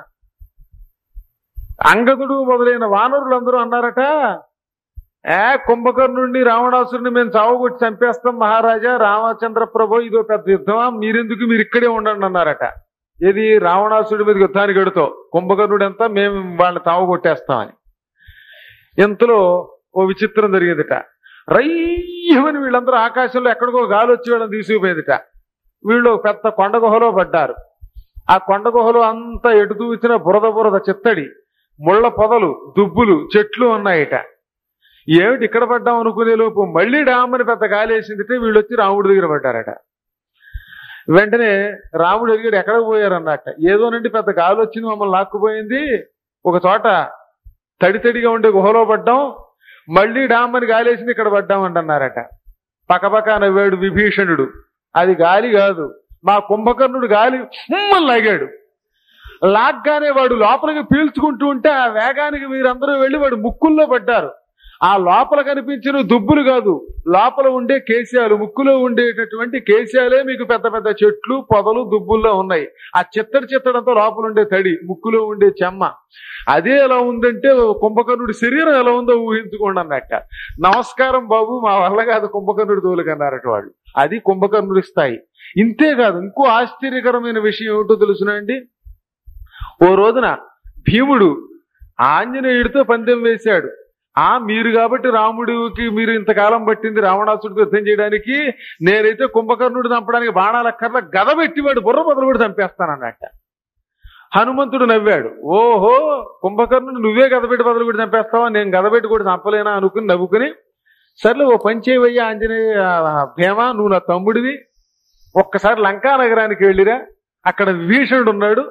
అంగదుడు మొదలైన వానరులందరూ అన్నారట, కుంభకర్ణుడిని రావణాసురుని మేము చావగొట్టి చంపేస్తాం మహారాజా రామచంద్ర ప్రభు, ఇదో పెద్ద యుద్ధమా, మీరెందుకు, మీరు ఇక్కడే ఉండండి అన్నారట. ఇది రావణాసురుడి మీద యుద్ధానికి ఎడుతో, కుంభకర్ణుడు ఎంత, మేము వాళ్ళని తావగొట్టేస్తామని. ఇంతలో ఓ విచిత్రం జరిగిందిట. రయ్యమని వీళ్ళందరూ ఆకాశంలో ఎక్కడికో గాలి వచ్చి వీళ్ళని తీసుకుపోయిందిట. వీళ్ళు పెద్ద కొండ గుహలో పడ్డారు. ఆ కొండ గుహలో అంతా ఎటు వచ్చిన బురద చిత్తడి, ముళ్ళ పొదలు, దుబ్బులు, చెట్లు ఉన్నాయిట. ఏమిటి ఇక్కడ పడ్డాం అనుకునే లోపు మళ్ళీ డామని పెద్ద గాలి వేసిందిట. వీళ్ళు వచ్చి రాముడి దగ్గర పడ్డారట. వెంటనే రాముడు అడిగాడు, ఎక్కడికి పోయారు అన్నట్ట. ఏదోనండి పెద్ద గాలి వచ్చింది, మమ్మల్ని లాక్కుపోయింది, ఒక చోట తడితడిగా ఉండే గుహలో పడ్డాం, మళ్ళీ డామని గాలి వేసింది, ఇక్కడ పడ్డామంటన్నారట. పక్కపక్క నవ్వాడు విభీషణుడు. అది గాలి కాదు, మా కుంభకర్ణుడు గాలి లాగాడు. లాగ్గానే వాడు లోపలికి పీల్చుకుంటూ ఉంటే ఆ వేగానికి మీరందరూ వెళ్ళి వాడు ముక్కుల్లో పడ్డారు. ఆ లోపల కనిపించిన దుబ్బులు కాదు, లోపల ఉండే కేశాలు, ముక్కులో ఉండేటటువంటి కేశాలే మీకు పెద్ద పెద్ద చెట్లు, పొదలు, దుబ్బుల్లో ఉన్నాయి. ఆ చిత్తడంతా లోపల ఉండే తడి, ముక్కులో ఉండే చెమ్మ. అదే ఎలా ఉందంటే కుంభకర్ణుడి శరీరం ఎలా ఉందో ఊహించుకోండి అన్నట్ట. నమస్కారం బాబు, మా వల్ల కాదు కుంభకర్ణుడి తోలుకన్నారట వాళ్ళు. అది కుంభకర్ణుడి స్థాయి. ఇంతేకాదు, ఇంకో ఆశ్చర్యకరమైన విషయం ఏమిటో తెలుసునండి. ఓ రోజున భీముడు ఆంజనేయుడితో పందెం వేశాడు. మీరు కాబట్టి రాముడికి మీరు ఇంతకాలం పట్టింది రావణాసుడితో యుద్ధం చేయడానికి, నేనైతే కుంభకర్ణుడు చంపడానికి బాణాలక్కర్లా గద పెట్టివాడు బుర్ర బదులు కూడా చంపేస్తానన్నట్ట. హనుమంతుడు నవ్వాడు. ఓహో, కుంభకర్ణుడు నువ్వే గదపెట్టి బదులు కూడా చంపేస్తావా, నేను గదపెట్టి కూడా చంపలేనా అనుకుని నవ్వుకుని, సర్లే ఓ పంచేవయ్యా ఆంజనేయ భీమ, నువ్వు నా తమ్ముడివి, ఒక్కసారి లంకా నగరానికి వెళ్ళిరా, అక్కడ విభీషణుడు ఉన్నాడు,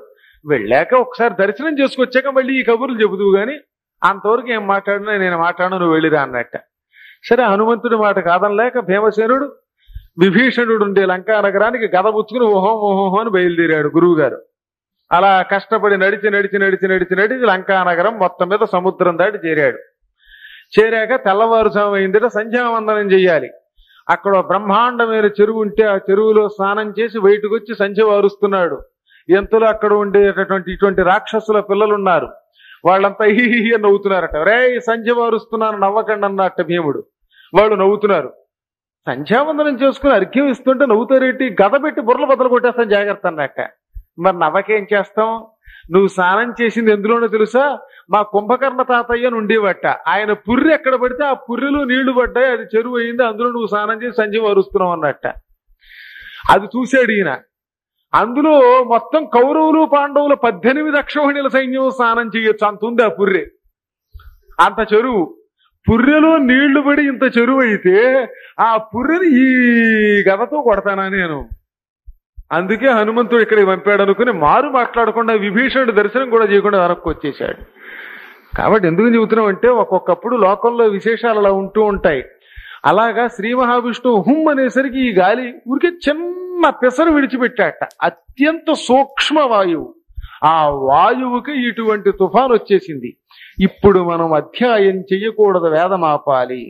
వెళ్ళాక ఒకసారి దర్శనం చేసుకొచ్చాక మళ్ళీ ఈ కబుర్లు చెబుదువు గాని అంతవరకు ఏం మాట్లాడినా నేను మాట్లాడను, నువ్వు వెళ్ళిరా అన్నట్ట. సరే హనుమంతుడి మాట కాదనలేక భీమసేనుడు విభీషణుడు ఉండే లంకా నగరానికి గద పుచ్చుకుని ఓహో ఓహో అని బయలుదేరాడు గురువు గారు. అలా కష్టపడి నడిచి నడిచి నడిచి నడిచి నడిచి లంకా నగరం మొత్తం మీద సముద్రం దాటి చేరాడు. చేరాక తెల్లవారుజాము అయిందట, సంధ్యావందనం చెయ్యాలి. అక్కడ బ్రహ్మాండమైన చెరువు ఉంటే ఆ చెరువులో స్నానం చేసి బయటకు వచ్చి సంధ్య వారుస్తున్నాడు. ఎంతలో అక్కడ ఉండేటటువంటి ఇటువంటి రాక్షసుల పిల్లలున్నారు, వాళ్ళంతా హీ అని నవ్వుతున్నారట. రే సంధ్య వారుస్తున్నాను నవ్వకండి అన్నట్ట భీముడు. వాళ్ళు నవ్వుతున్నారు. సంధ్యావందనం చేసుకుని అర్ఘ్యం ఇస్తుంటే నవ్వుతారేంటి, గద పెట్టి బుర్రలు బద్దలు కొట్టేస్తాను జాగ్రత్త అన్నట్ట. మరి నవ్వకేం చేస్తాం, నువ్వు స్నానం చేసింది ఎందులోనో తెలుసా, మా కుంభకర్ణ తాతయ్య అని ఉండేవట, ఆయన పుర్రి ఎక్కడ పడితే ఆ పుర్రిలో నీళ్లు పడ్డాయి, అది చెరువు అయింది, అందులో నువ్వు స్నానం చేసి సంధ్య వారుస్తున్నావు అన్నట్ట. అది చూశాడు ఈయన. అందులో మొత్తం కౌరవులు పాండవులు 18 అక్షోహిణీల సైన్యం స్నానం చేయొచ్చు అంత ఉంది ఆ పుర్రె, అంత చెరువు. పుర్రెలో నీళ్లు పడి ఇంత చెరువు అయితే ఆ పుర్రెని ఈ గదతో కొడతానా నేను. అందుకే హనుమంతుడు ఇక్కడికి పంపాడు అనుకుని మారు మాట్లాడకుండా విభీషణుడు దర్శనం కూడా చేయకుండా వెనక్కి వచ్చేశాడు. కాబట్టి ఎందుకు చెబుతున్నాం అంటే ఒక్కొక్కప్పుడు లోకంలో విశేషాలు అలా ఉంటూ ఉంటాయి. అలాగా శ్రీ మహావిష్ణువు హుమ్ అనేసరికి ఈ గాలి ఊరికే చిన్న పెసరు విడిచిపెట్టాట, అత్యంత సూక్ష్మ వాయువు. ఆ వాయువుకి ఇటువంటి తుఫాన్ వచ్చేసింది. ఇప్పుడు మనం అధ్యాయం చెయ్యకూడదు, వేదం ఆపాలి.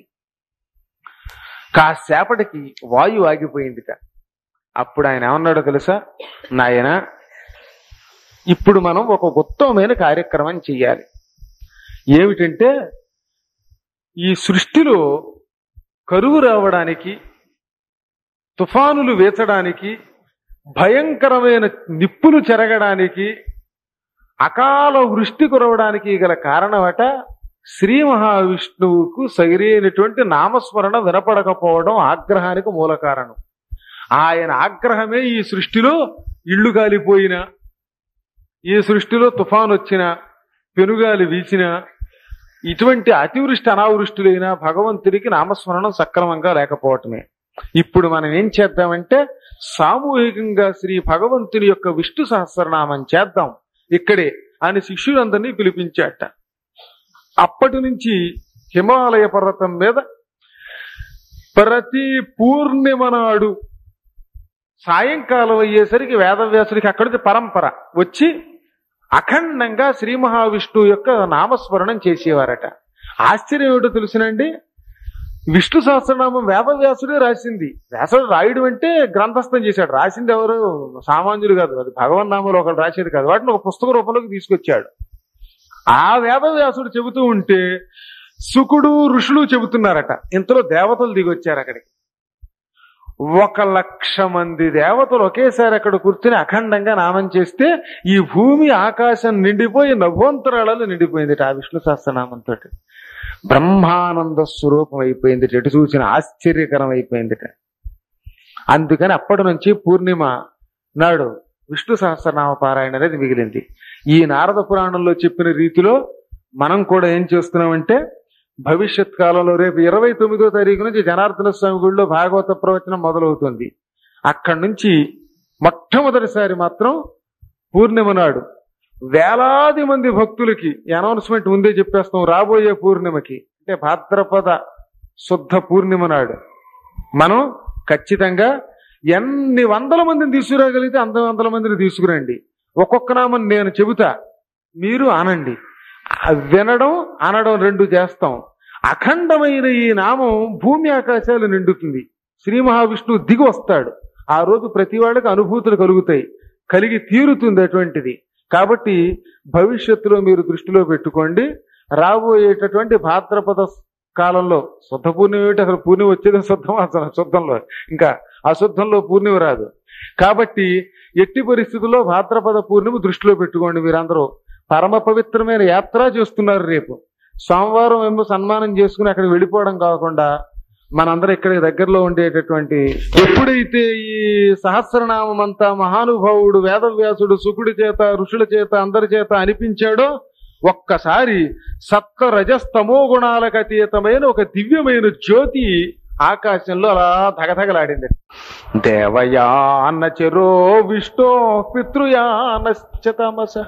కాసేపటికి వాయువు ఆగిపోయిందిట. అప్పుడు ఆయన ఏమన్నాడో తెలుసా, నాయన ఇప్పుడు మనం ఒక ఉత్తమమైన కార్యక్రమం చెయ్యాలి. ఏమిటంటే ఈ సృష్టిలో కరువు రావడానికి, తుఫానులు వేచడానికి, భయంకరమైన నిప్పులు చెరగడానికి, అకాల వృష్టి కురవడానికి గల కారణమట శ్రీ మహావిష్ణువుకు సరైనటువంటి నామస్మరణ వినపడకపోవడం ఆగ్రహానికి మూల కారణం. ఆయన ఆగ్రహమే ఈ సృష్టిలో ఇళ్ళు కాలిపోయినా, ఈ సృష్టిలో తుఫాను వచ్చినా, పెనుగాలి వీచినా, ఇటువంటి అతివృష్టి అనావృష్టులైనా భగవంతుడికి నామస్మరణం సక్రమంగా లేకపోవటమే. ఇప్పుడు మనం ఏం చేద్దామంటే సామూహికంగా శ్రీ భగవంతుని యొక్క విష్ణు సహస్రనామం చేద్దాం ఇక్కడే అని శిష్యులందరినీ పిలిపించాట. అప్పటి నుంచి హిమాలయ పర్వతం మీద ప్రతి పూర్ణిమ నాడు సాయంకాలం అయ్యేసరికి వేదవ్యాసుడికి అక్కడి నుంచి పరంపర వచ్చి అఖండంగా శ్రీ మహావిష్ణువు యొక్క నామస్మరణం చేసేవారట. ఆశ్చర్యం ఏమిటో తెలుసునండి, విష్ణు సహస్రనామం వేదవ్యాసుడే రాసింది. వ్యాసుడు రాయుడు అంటే గ్రంథస్థం చేశాడు, రాసింది ఎవరు సామాన్యులు కాదు, అది భగవన్నామంలో ఒకరు రాసేది కాదు, వాటిని ఒక పుస్తక రూపంలోకి తీసుకొచ్చాడు. ఆ వేదవ్యాసుడు చెబుతూ ఉంటే శుకుడు ఋషులు చెబుతున్నారట. ఇంతలో దేవతలు దిగొచ్చారు అక్కడికి. 1,00,000 మంది దేవతలు ఒకేసారి అక్కడ కూర్చుని అఖండంగా నామం చేస్తే ఈ భూమి ఆకాశం నిండిపోయి నభోంతరాలలో నిండిపోయింది ఆ విష్ణు సహస్రనామంతో. బ్రహ్మానంద స్వరూపం అయిపోయింది, ఎటు చూసిన ఆశ్చర్యకరం అయిపోయింది. అందుకని అప్పటి నుంచి పూర్ణిమ నాడు విష్ణు సహస్రనామ పారాయణ అనేది మిగిలింది. ఈ నారద పురాణంలో చెప్పిన రీతిలో మనం కూడా ఏం చేస్తున్నామంటే భవిష్యత్ కాలంలో రేపు 29వ తారీఖు నుంచి జనార్దన స్వామి గుడిలో భాగవత ప్రవచనం మొదలవుతుంది. అక్కడి నుంచి మొట్టమొదటిసారి మాత్రం పూర్ణిమ నాడు వేలాది మంది భక్తులకి అనౌన్స్మెంట్ ముందే చెప్పేస్తాం, రాబోయే పూర్ణిమకి అంటే భాద్రపద శుద్ధ పూర్ణిమ నాడు మనం ఖచ్చితంగా ఎన్ని వందల మందిని తీసుకురాగలిగితే అంత వందల మందిని తీసుకురండి. ఒక్కొక్క నామం నేను చెబుతా, మీరు అనండి. వినడం అనడం రెండు చేస్తాం. అఖండమైన ఈ నామం భూమి ఆకాశాలు నిండుతుంది. శ్రీ మహావిష్ణువు దిగి వస్తాడు. ఆ రోజు ప్రతి వాళ్ళకి అనుభూతులు కలుగుతాయి, కలిగి తీరుతుంది అటువంటిది. కాబట్టి భవిష్యత్తులో మీరు దృష్టిలో పెట్టుకోండి. రాబోయేటటువంటి భాద్రపద కాలంలో శుద్ధ పూర్ణిమ ఏమిటి, అసలు పూర్ణిమ వచ్చేది శుద్ధంలో, ఇంకా అశుద్ధంలో పూర్ణిమ రాదు. కాబట్టి ఎట్టి పరిస్థితుల్లో భాద్రపద పూర్ణిమ దృష్టిలో పెట్టుకోండి. మీరందరూ పరమ పవిత్రమైన యాత్ర చేస్తున్నారు. రేపు సోమవారం ఏమో సన్మానం చేసుకుని అక్కడికి వెళ్ళిపోవడం కాకుండా మనందరం ఇక్కడ దగ్గరలో ఉండేటటువంటి ఎప్పుడైతే ఈ సహస్రనామం అంతా మహానుభావుడు వేదవ్యాసుడు శుకుడి చేత ఋషుల చేత అందరి చేత అనిపించాడో ఒక్కసారి సత్వ రజస్తమో గుణాలకు అతీతమైన ఒక దివ్యమైన జ్యోతి ఆకాశంలో అలా ధగధగలాడింది. దేవయాన చెరో విష్ణో పితృయానశ్చ తమసః.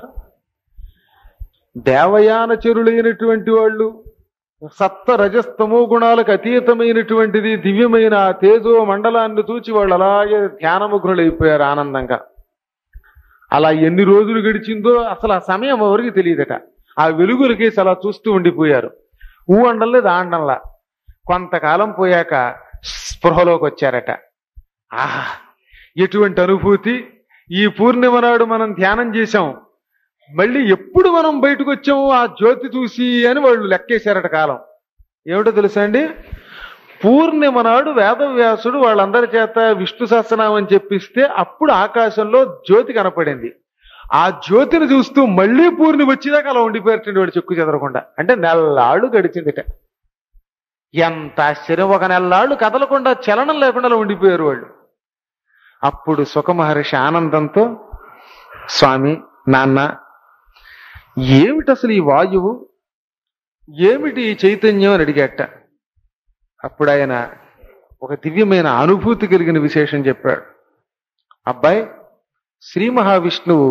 దేవయాన చెరులైనటువంటి వాళ్ళు, సప్త రజస్తమో గుణాలకు అతీతమైనటువంటిది దివ్యమైన ఆ తేజో మండలాన్ని చూచి వాళ్ళు అలాగే ధ్యానముగ్రులైపోయారు ఆనందంగా. అలా ఎన్ని రోజులు గడిచిందో అసలు ఆ సమయం ఎవరికి తెలియదట. ఆ వెలుగులకేసి అలా చూస్తూ ఉండిపోయారు. ఊ అండలేదు ఆండంలా. కొంతకాలం పోయాక స్పృహలోకి వచ్చారట. ఆహా, ఎటువంటి అనుభూతి! ఈ పూర్ణిమ నాడు మనం ధ్యానం చేశాం, మళ్ళీ ఎప్పుడు మనం బయటకు వచ్చాము ఆ జ్యోతి చూసి అని వాళ్ళు లెక్కేశారట కాలం. ఏమిటో తెలుసా అండి, పూర్ణిమ నాడు వేదవ్యాసుడు వాళ్ళందరి చేత విష్ణు సహస్రనామం చెప్పిస్తే అప్పుడు ఆకాశంలో జ్యోతి కనపడింది. ఆ జ్యోతిని చూస్తూ మళ్ళీ పూర్ణిమ వచ్చేదాకా అలా ఉండిపోయారటండి వాడు చెక్కు చెదరకుండా. అంటే నెల్లాళ్ళు గడిచిందిట. ఎంత ఆశ్చర్యం! ఒక నెల్లాళ్ళు కదలకుండా చలనం లేకుండా అలా ఉండిపోయారు వాళ్ళు. అప్పుడు సుఖమహర్షి ఆనందంతో, స్వామి, నాన్న, ఏమిటి అసలు ఈ వాయువు, ఏమిటి ఈ చైతన్యం అని అడిగేట. అప్పుడు ఆయన ఒక దివ్యమైన అనుభూతి కలిగిన విశేషం చెప్పాడు. అబ్బాయి, శ్రీ మహావిష్ణువు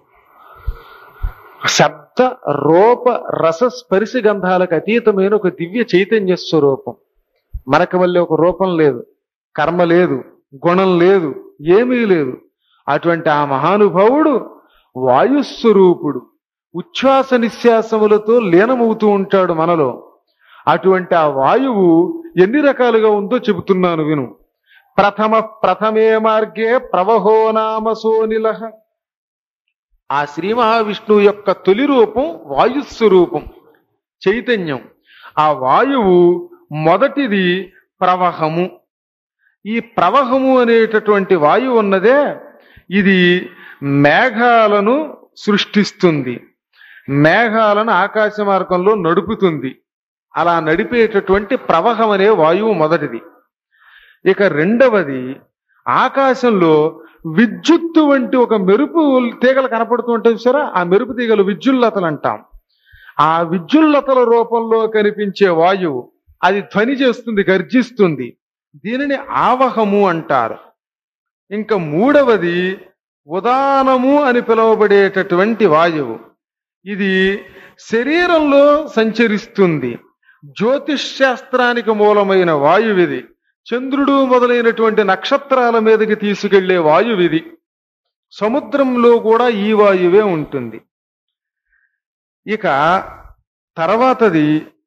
శబ్ద రూప రస స్పర్శ గంధాలకు అతీతమైన ఒక దివ్య చైతన్య స్వరూపం. మనకు మళ్ళీ ఒక రూపం లేదు, కర్మ లేదు, గుణం లేదు, ఏమీ లేదు. అటువంటి ఆ మహానుభావుడు వాయుస్వరూపుడు. ఉచ్ఛ్వాస నిశ్వాసములతో లీనమవుతూ ఉంటాడు మనలో. అటువంటి ఆ వాయువు ఎన్ని రకాలుగా ఉందో చెబుతున్నాను విను. ప్రథమే మార్గే ప్రవహో నామ సోనిలః. ఆ శ్రీ మహావిష్ణువు యొక్క తొలి రూపం వాయుస్వరూపం, చైతన్యం. ఆ వాయువు మొదటిది ప్రవహము. ఈ ప్రవహము అనేటటువంటి వాయువు ఉన్నదే, ఇది మేఘాలను సృష్టిస్తుంది, మేఘాలను ఆకాశ మార్గంలో నడుపుతుంది. అలా నడిపేటటువంటి ప్రవహం అనే వాయువు మొదటిది. ఇక రెండవది, ఆకాశంలో విద్యుత్తు వంటి ఒక మెరుపు తీగలు కనపడుతూ ఉంటాయి చూసారా, ఆ మెరుపు తీగలు విద్యుల్లతలు అంటాం. ఆ విద్యుల్లతల రూపంలో కనిపించే వాయువు అది ధ్వని చేస్తుంది, గర్జిస్తుంది. దీనిని ఆవహము అంటారు. ఇంకా మూడవది ఉదానము అని పిలువబడేటటువంటి వాయువు. ఇది శరీరంలో సంచరిస్తుంది. జ్యోతిష్ శాస్త్రానికి మూలమైన వాయువిది. చంద్రుడు మొదలైనటువంటి నక్షత్రాల మీదకి తీసుకెళ్లే వాయువిది. సముద్రంలో కూడా ఈ వాయువే ఉంటుంది. ఇక తర్వాతది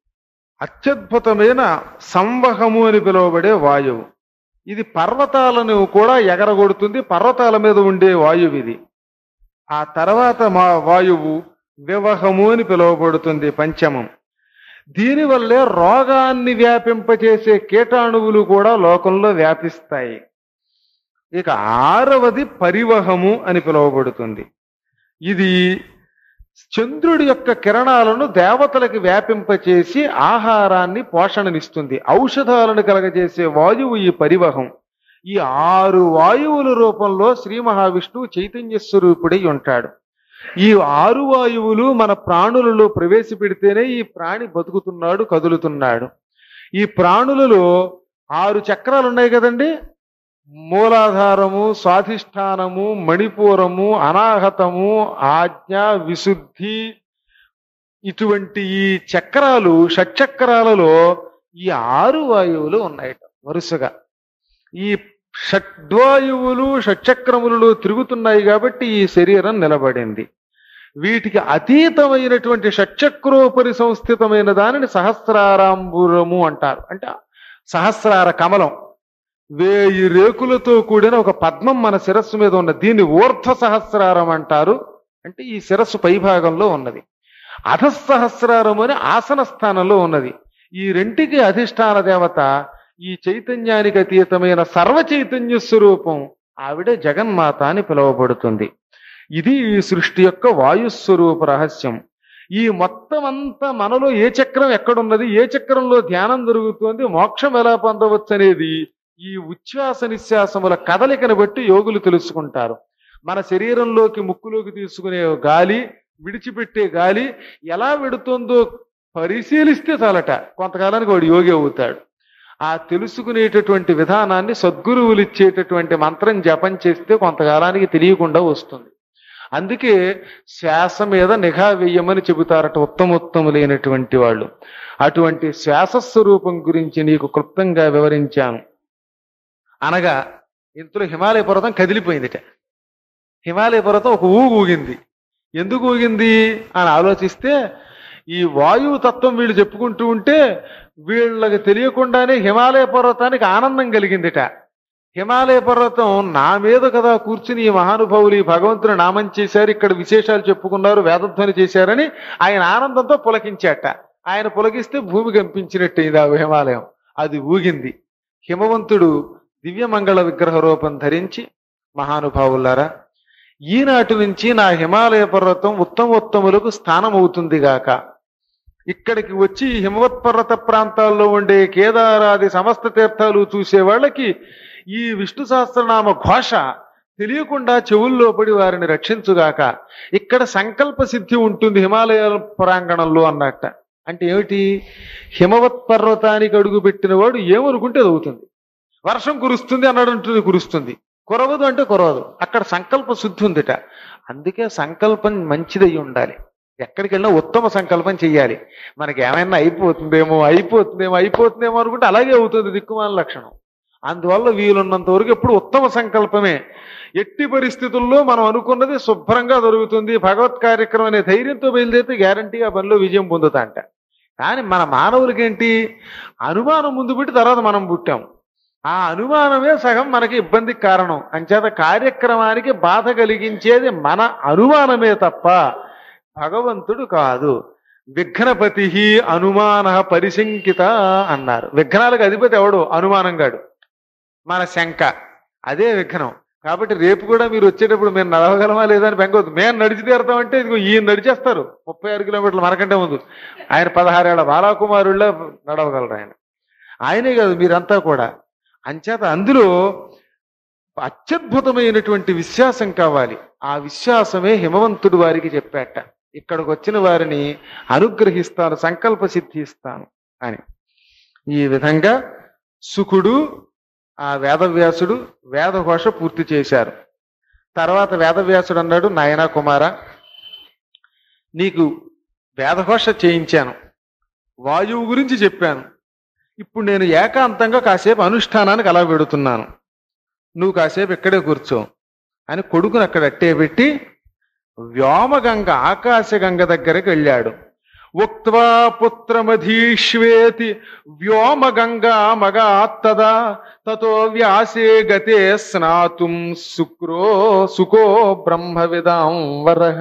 అత్యద్భుతమైన సంవహము అని పిలువబడే వాయువు. ఇది పర్వతాలను కూడా ఎగరగొడుతుంది. పర్వతాల మీద ఉండే వాయువు ఇది. ఆ తర్వాత మా వాయువు వివహము అని పిలువబడుతుంది, పంచమం. దీనివల్లే రోగాన్ని వ్యాపింపచేసే కీటాణువులు కూడా లోకంలో వ్యాపిస్తాయి. ఇక ఆరవది పరివహము అని పిలువబడుతుంది. ఇది చంద్రుడి యొక్క కిరణాలను దేవతలకు వ్యాపింపచేసి ఆహారాన్ని పోషణనిస్తుంది. ఔషధాలను కలగజేసే వాయువు ఈ పరివహం. ఈ 6 వాయువుల రూపంలో శ్రీ మహావిష్ణువు చైతన్య స్వరూపుడై ఉంటాడు. ఈ 6 వాయువులు మన ప్రాణులలో ప్రవేశపెడితేనే ఈ ప్రాణి బతుకుతున్నాడు, కదులుతున్నాడు. ఈ ప్రాణులలో 6 చక్రాలు ఉన్నాయి కదండి. మూలాధారము, స్వాధిష్టానము, మణిపూరము, అనాహతము, ఆజ్ఞ, విశుద్ధి, ఇటువంటి ఈ చక్రాలు, షట్చక్రాలలో ఈ 6 వాయువులు ఉన్నాయట వరుసగా. ఈ షడ్వాయువులు షట్చక్రములలో తిరుగుతున్నాయి కాబట్టి ఈ శరీరం నిలబడింది. వీటికి అతీతమైనటువంటి షట్చక్రోపరి సంస్థితమైన దానిని సహస్రారాంబురము అంటారు. అంటే సహస్రార కమలం, 1000 రేకులతో కూడిన ఒక పద్మం మన శిరస్సు మీద ఉన్నది. దీన్ని ఊర్ధ్వ సహస్రారం అంటారు. అంటే ఈ శిరస్సు పైభాగంలో ఉన్నది. అధస్సహస్రారం అని ఆసన స్థానంలో ఉన్నది. ఈ రెంటికి అధిష్టాన దేవత ఈ చైతన్యానికి అతీతమైన సర్వ చైతన్య స్వరూపం, ఆవిడే జగన్మాత అని పిలువబడుతుంది. ఇది ఈ సృష్టి యొక్క వాయుస్వరూప రహస్యం. ఈ మొత్తం అంతా మనలో ఏ చక్రం ఎక్కడున్నది, ఏ చక్రంలో ధ్యానం జరుగుతోంది, మోక్షం ఎలా పొందవచ్చు అనేది ఈ ఉచ్ఛ్వాస నిశ్వాసముల కదలికను బట్టి యోగులు తెలుసుకుంటారు. మన శరీరంలోకి ముక్కులోకి తీసుకునే గాలి, విడిచిపెట్టే గాలి ఎలా వెడుతుందో పరిశీలిస్తే చాలట కొంతకాలానికి వాడు యోగి అవుతాడు. ఆ తెలుసుకునేటటువంటి విధానాన్ని సద్గురువులు ఇచ్చేటటువంటి మంత్రం జపం చేస్తే కొంతకాలానికి తెలియకుండా వస్తుంది. అందుకే శ్వాస మీద నిఘా వేయమని చెబుతారట ఉత్తమోత్తములైనటువంటి వాళ్ళు. అటువంటి శ్వాస స్వరూపం గురించి నీకు క్లుప్తంగా వివరించాను అనగా ఇంతలో హిమాలయ పర్వతం కదిలిపోయిందిట. హిమాలయ పర్వతం ఒక ఊగింది. ఎందుకు ఊగింది అని ఆలోచిస్తే ఈ వాయువు తత్వం వీళ్ళు చెప్పుకుంటూ ఉంటే వీళ్ళకి తెలియకుండానే హిమాలయ పర్వతానికి ఆనందం కలిగిందిట. హిమాలయ పర్వతం నా మీద కదా కూర్చుని ఈ మహానుభావులు ఈ భగవంతుని నామం చేశారు, ఇక్కడ విశేషాలు చెప్పుకున్నారు, వేదధ్వని చేశారని ఆయన ఆనందంతో పులకించాట. ఆయన పులకిస్తే భూమి కంపించినట్టయింది ఆ హిమాలయం. అది ఊగింది. హిమవంతుడు దివ్యమంగళ విగ్రహ రూపం ధరించి, మహానుభావులారా, ఈనాటి నుంచి నా హిమాలయ పర్వతం ఉత్తమోత్తములకు స్థానం అవుతుంది గాక. ఇక్కడికి వచ్చి హిమవత్ పర్వత ప్రాంతాల్లో ఉండే కేదారాది సమస్త తీర్థాలు చూసే వాళ్ళకి ఈ విష్ణు సహస్రనామ ఘోష తెలియకుండా చెవుల్లో పడి వారిని రక్షించుగాక. ఇక్కడ సంకల్ప సిద్ధి ఉంటుంది హిమాలయ ప్రాంగణంలో అన్నట్ట. అంటే ఏమిటి? హిమవత్ పర్వతానికి అడుగు పెట్టిన వాడు ఏమనుకుంటే అది అవుతుంది. వర్షం కురుస్తుంది అన్నాడంటుంది, కురుస్తుంది. కురవదు అంటే కురవదు. అక్కడ సంకల్ప శుద్ధి ఉందిట. అందుకే సంకల్పం మంచిదై ఉండాలి. ఎక్కడికి వెళ్ళినా ఉత్తమ సంకల్పం చెయ్యాలి. మనకి ఏమైనా అయిపోతుందేమో అనుకుంటే అలాగే అవుతుంది, దిక్కుమాల లక్షణం. అందువల్ల వీలున్నంత వరకు ఎప్పుడు ఉత్తమ సంకల్పమే. ఎట్టి పరిస్థితుల్లో మనం అనుకున్నది శుభ్రంగా జరుగుతుంది, భగవత్ కార్యక్రమం అనే ధైర్యంతో బయలుదేరితే గ్యారంటీగా పనిలో విజయం పొందుతా అంట. కానీ మన మానవులకేంటి, అనుమానం ముందు పెట్టి తర్వాత మనం పుట్టాం. ఆ అనుమానమే సగం మనకి ఇబ్బందికి కారణం. అంచేత కార్యక్రమానికి బాధ కలిగించేది మన అనుమానమే తప్ప భగవంతుడు కాదు. విఘ్నపతి అనుమాన పరిశంకిత అన్నారు. విఘ్నాలకు అధిపతి ఎవడు? అనుమానంగాడు. మన శంక అదే విఘ్నం. కాబట్టి రేపు కూడా మీరు వచ్చేటప్పుడు మేము నడవగలమా లేదా అని బెంగవద్దు. మేము నడిచి తీరుతామంటే ఇదిగో ఈయన నడిచేస్తారు 36 కిలోమీటర్లు మనకంటే ముందు. ఆయన 16 ఏళ్ల బాలాకుమారుళ్ళ నడవగలరు. ఆయనే కాదు మీరంతా కూడా. అంచేత అందులో అత్యద్భుతమైనటువంటి విశ్వాసం కావాలి. ఆ విశ్వాసమే హిమవంతుడు వారికి చెప్పాట. ఇక్కడికి వచ్చిన వారిని అనుగ్రహిస్తాను, సంకల్ప సిద్ధి ఇస్తాను అని. ఈ విధంగా శుకుడు, ఆ వేదవ్యాసుడు వేదఘోష పూర్తి చేశారు. తర్వాత వేదవ్యాసుడు అన్నాడు, నాయనా కుమార, నీకు వేదఘోష చేయించాను, వాయువు గురించి చెప్పాను. ఇప్పుడు నేను ఏకాంతంగా కాసేపు అనుష్ఠానానికి అలా పెడుతున్నాను, నువ్వు కాసేపు ఇక్కడే కూర్చో అని కొడుకుని అక్కడ అట్టే పెట్టి వ్యోమగంగ ఆకాశగంగ దగ్గరికి వెళ్ళాడు. ఉక్త్వా పుత్రమధీష్వేతి వ్యోమగంగా మగాత్తదా తతో వ్యాసే గతే స్నాతుం సుకో బ్రహ్మవిదాం వరః.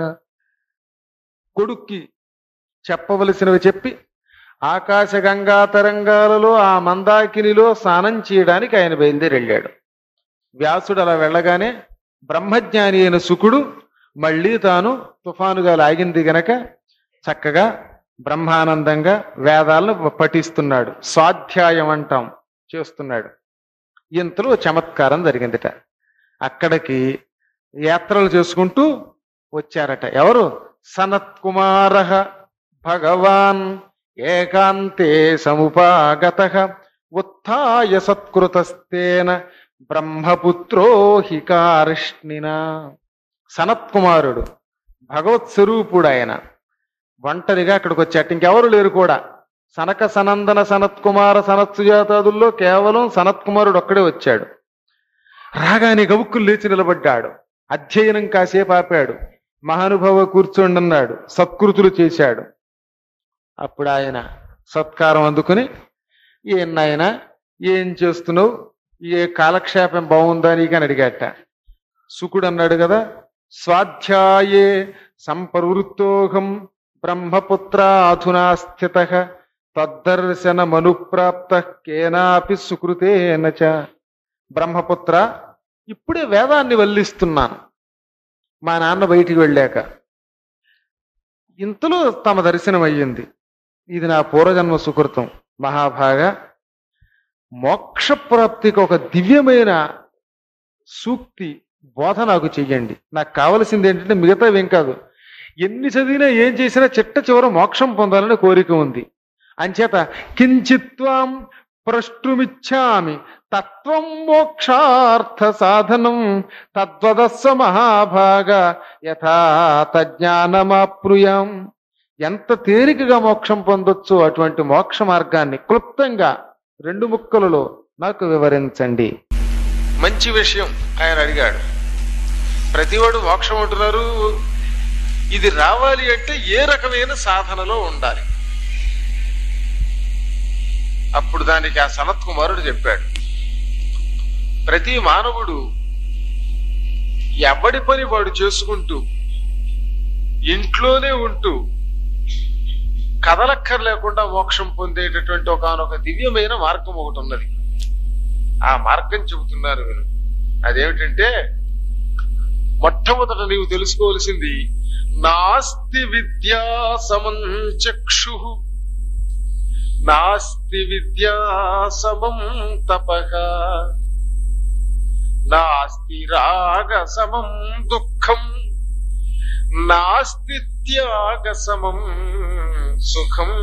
కొడుక్కి చెప్పవలసినవి చెప్పి ఆకాశగంగా తరంగాలలో ఆ మందాకినిలో స్నానం చేయడానికి ఆయన బయలుదేరి వెళ్ళాడు. వ్యాసుడు అలా వెళ్ళగానే బ్రహ్మజ్ఞాని అయిన శుకుడు మళ్ళీ తాను తుఫానుగా లాగింది గనక చక్కగా బ్రహ్మానందంగా వేదాలను పఠిస్తున్నాడు. స్వాధ్యాయం అంటాం, చేస్తున్నాడు. ఇంతలో చమత్కారం జరిగిందిట. అక్కడికి యాత్రలు చేసుకుంటూ వచ్చారట. ఎవరు? సనత్కుమార భగవాన్ ఏకాంతే సముపాగతః ఉత్థాయ సత్కృతస్తేన బ్రహ్మపుత్రో హి కార్ష్ణినా. సనత్కుమారుడు భగవత్ స్వరూపుడు. ఆయన ఒంటరిగా అక్కడికి వచ్చాట. ఇంకెవరు లేరు కూడా. సనక సనందన సనత్కుమార సనత్సుజాతాదుల్లో కేవలం సనత్కుమారుడు ఒక్కడే వచ్చాడు. రాగానే గవుక్కులు లేచి నిలబడ్డాడు. అధ్యయనం కాసేపు ఆపాడు. మహానుభావ కూర్చోండన్నాడు. సత్కృతులు చేశాడు. అప్పుడు ఆయన సత్కారం అందుకుని, నాయనా ఏం చేస్తున్నావు, ఏ కాలక్షేపం బాగుందా నీకు అని అడిగాట. శుకుడు అన్నాడు కదా, స్వాధ్యాయే సంపవృత్తోహం బ్రహ్మపుత్ర అధునా స్థితః తద్దర్శన మనుప్రాప్త కేనాపి సుకృతేన చ. బ్రహ్మపుత్ర, ఇప్పుడే వేదాన్ని వల్లిస్తున్నాను మా నాన్న బయటికి వెళ్ళాక. ఇంతలో తమ దర్శనం అయ్యింది. ఇది నా పూర్వజన్మ సుకృతం. మహాభాగా, మోక్షప్రాప్తికి ఒక దివ్యమైన సూక్తి బోధ నాకు చెయ్యండి. నాకు కావలసింది ఏంటంటే మిగతావేం కాదు, ఎన్ని చదివినా ఏం చేసినా చిట్ట చివర మోక్షం పొందాలని కోరిక ఉంది. అంచేత కించిత్వాం ప్రష్టుమిచ్చామి తత్వం మోక్షార్థ సాధనం తద్వదస్స మహాభాగ యథా తజ్ఞానమాప్నుయాం. ఎంత తేలికగా మోక్షం పొందొచ్చు అటువంటి మోక్ష మార్గాన్ని క్లుప్తంగా 2 ముక్కలలో నాకు వివరించండి. మంచి విషయం ఆయన అడిగాడు. ప్రతివాడు మోక్షం అంటున్నారు. ఇది రావాలి అంటే ఏ రకమైన సాధనలో ఉండాలి? అప్పుడు దానికి ఆ సనత్ కుమారుడు చెప్పాడు, ప్రతి మానవుడు ఎవడి పని వాడు చేసుకుంటూ ఇంట్లోనే ఉంటూ కదలక్కర్లేకుండా మోక్షం పొందేటటువంటి ఒకానొక దివ్యమైన మార్గం ఒకటి ఉన్నది. ఆ మార్గం చెబుతున్నారు విను. అదేమిటంటే, మొట్టమొదట నీవు తెలుసుకోవలసింది నాస్తి విద్యా సమం చక్షు నాస్తి విద్యా సమం తపః నాస్తి రాగ సమం దుఃఖం నాస్తి త్యాగ సమం సుఖం.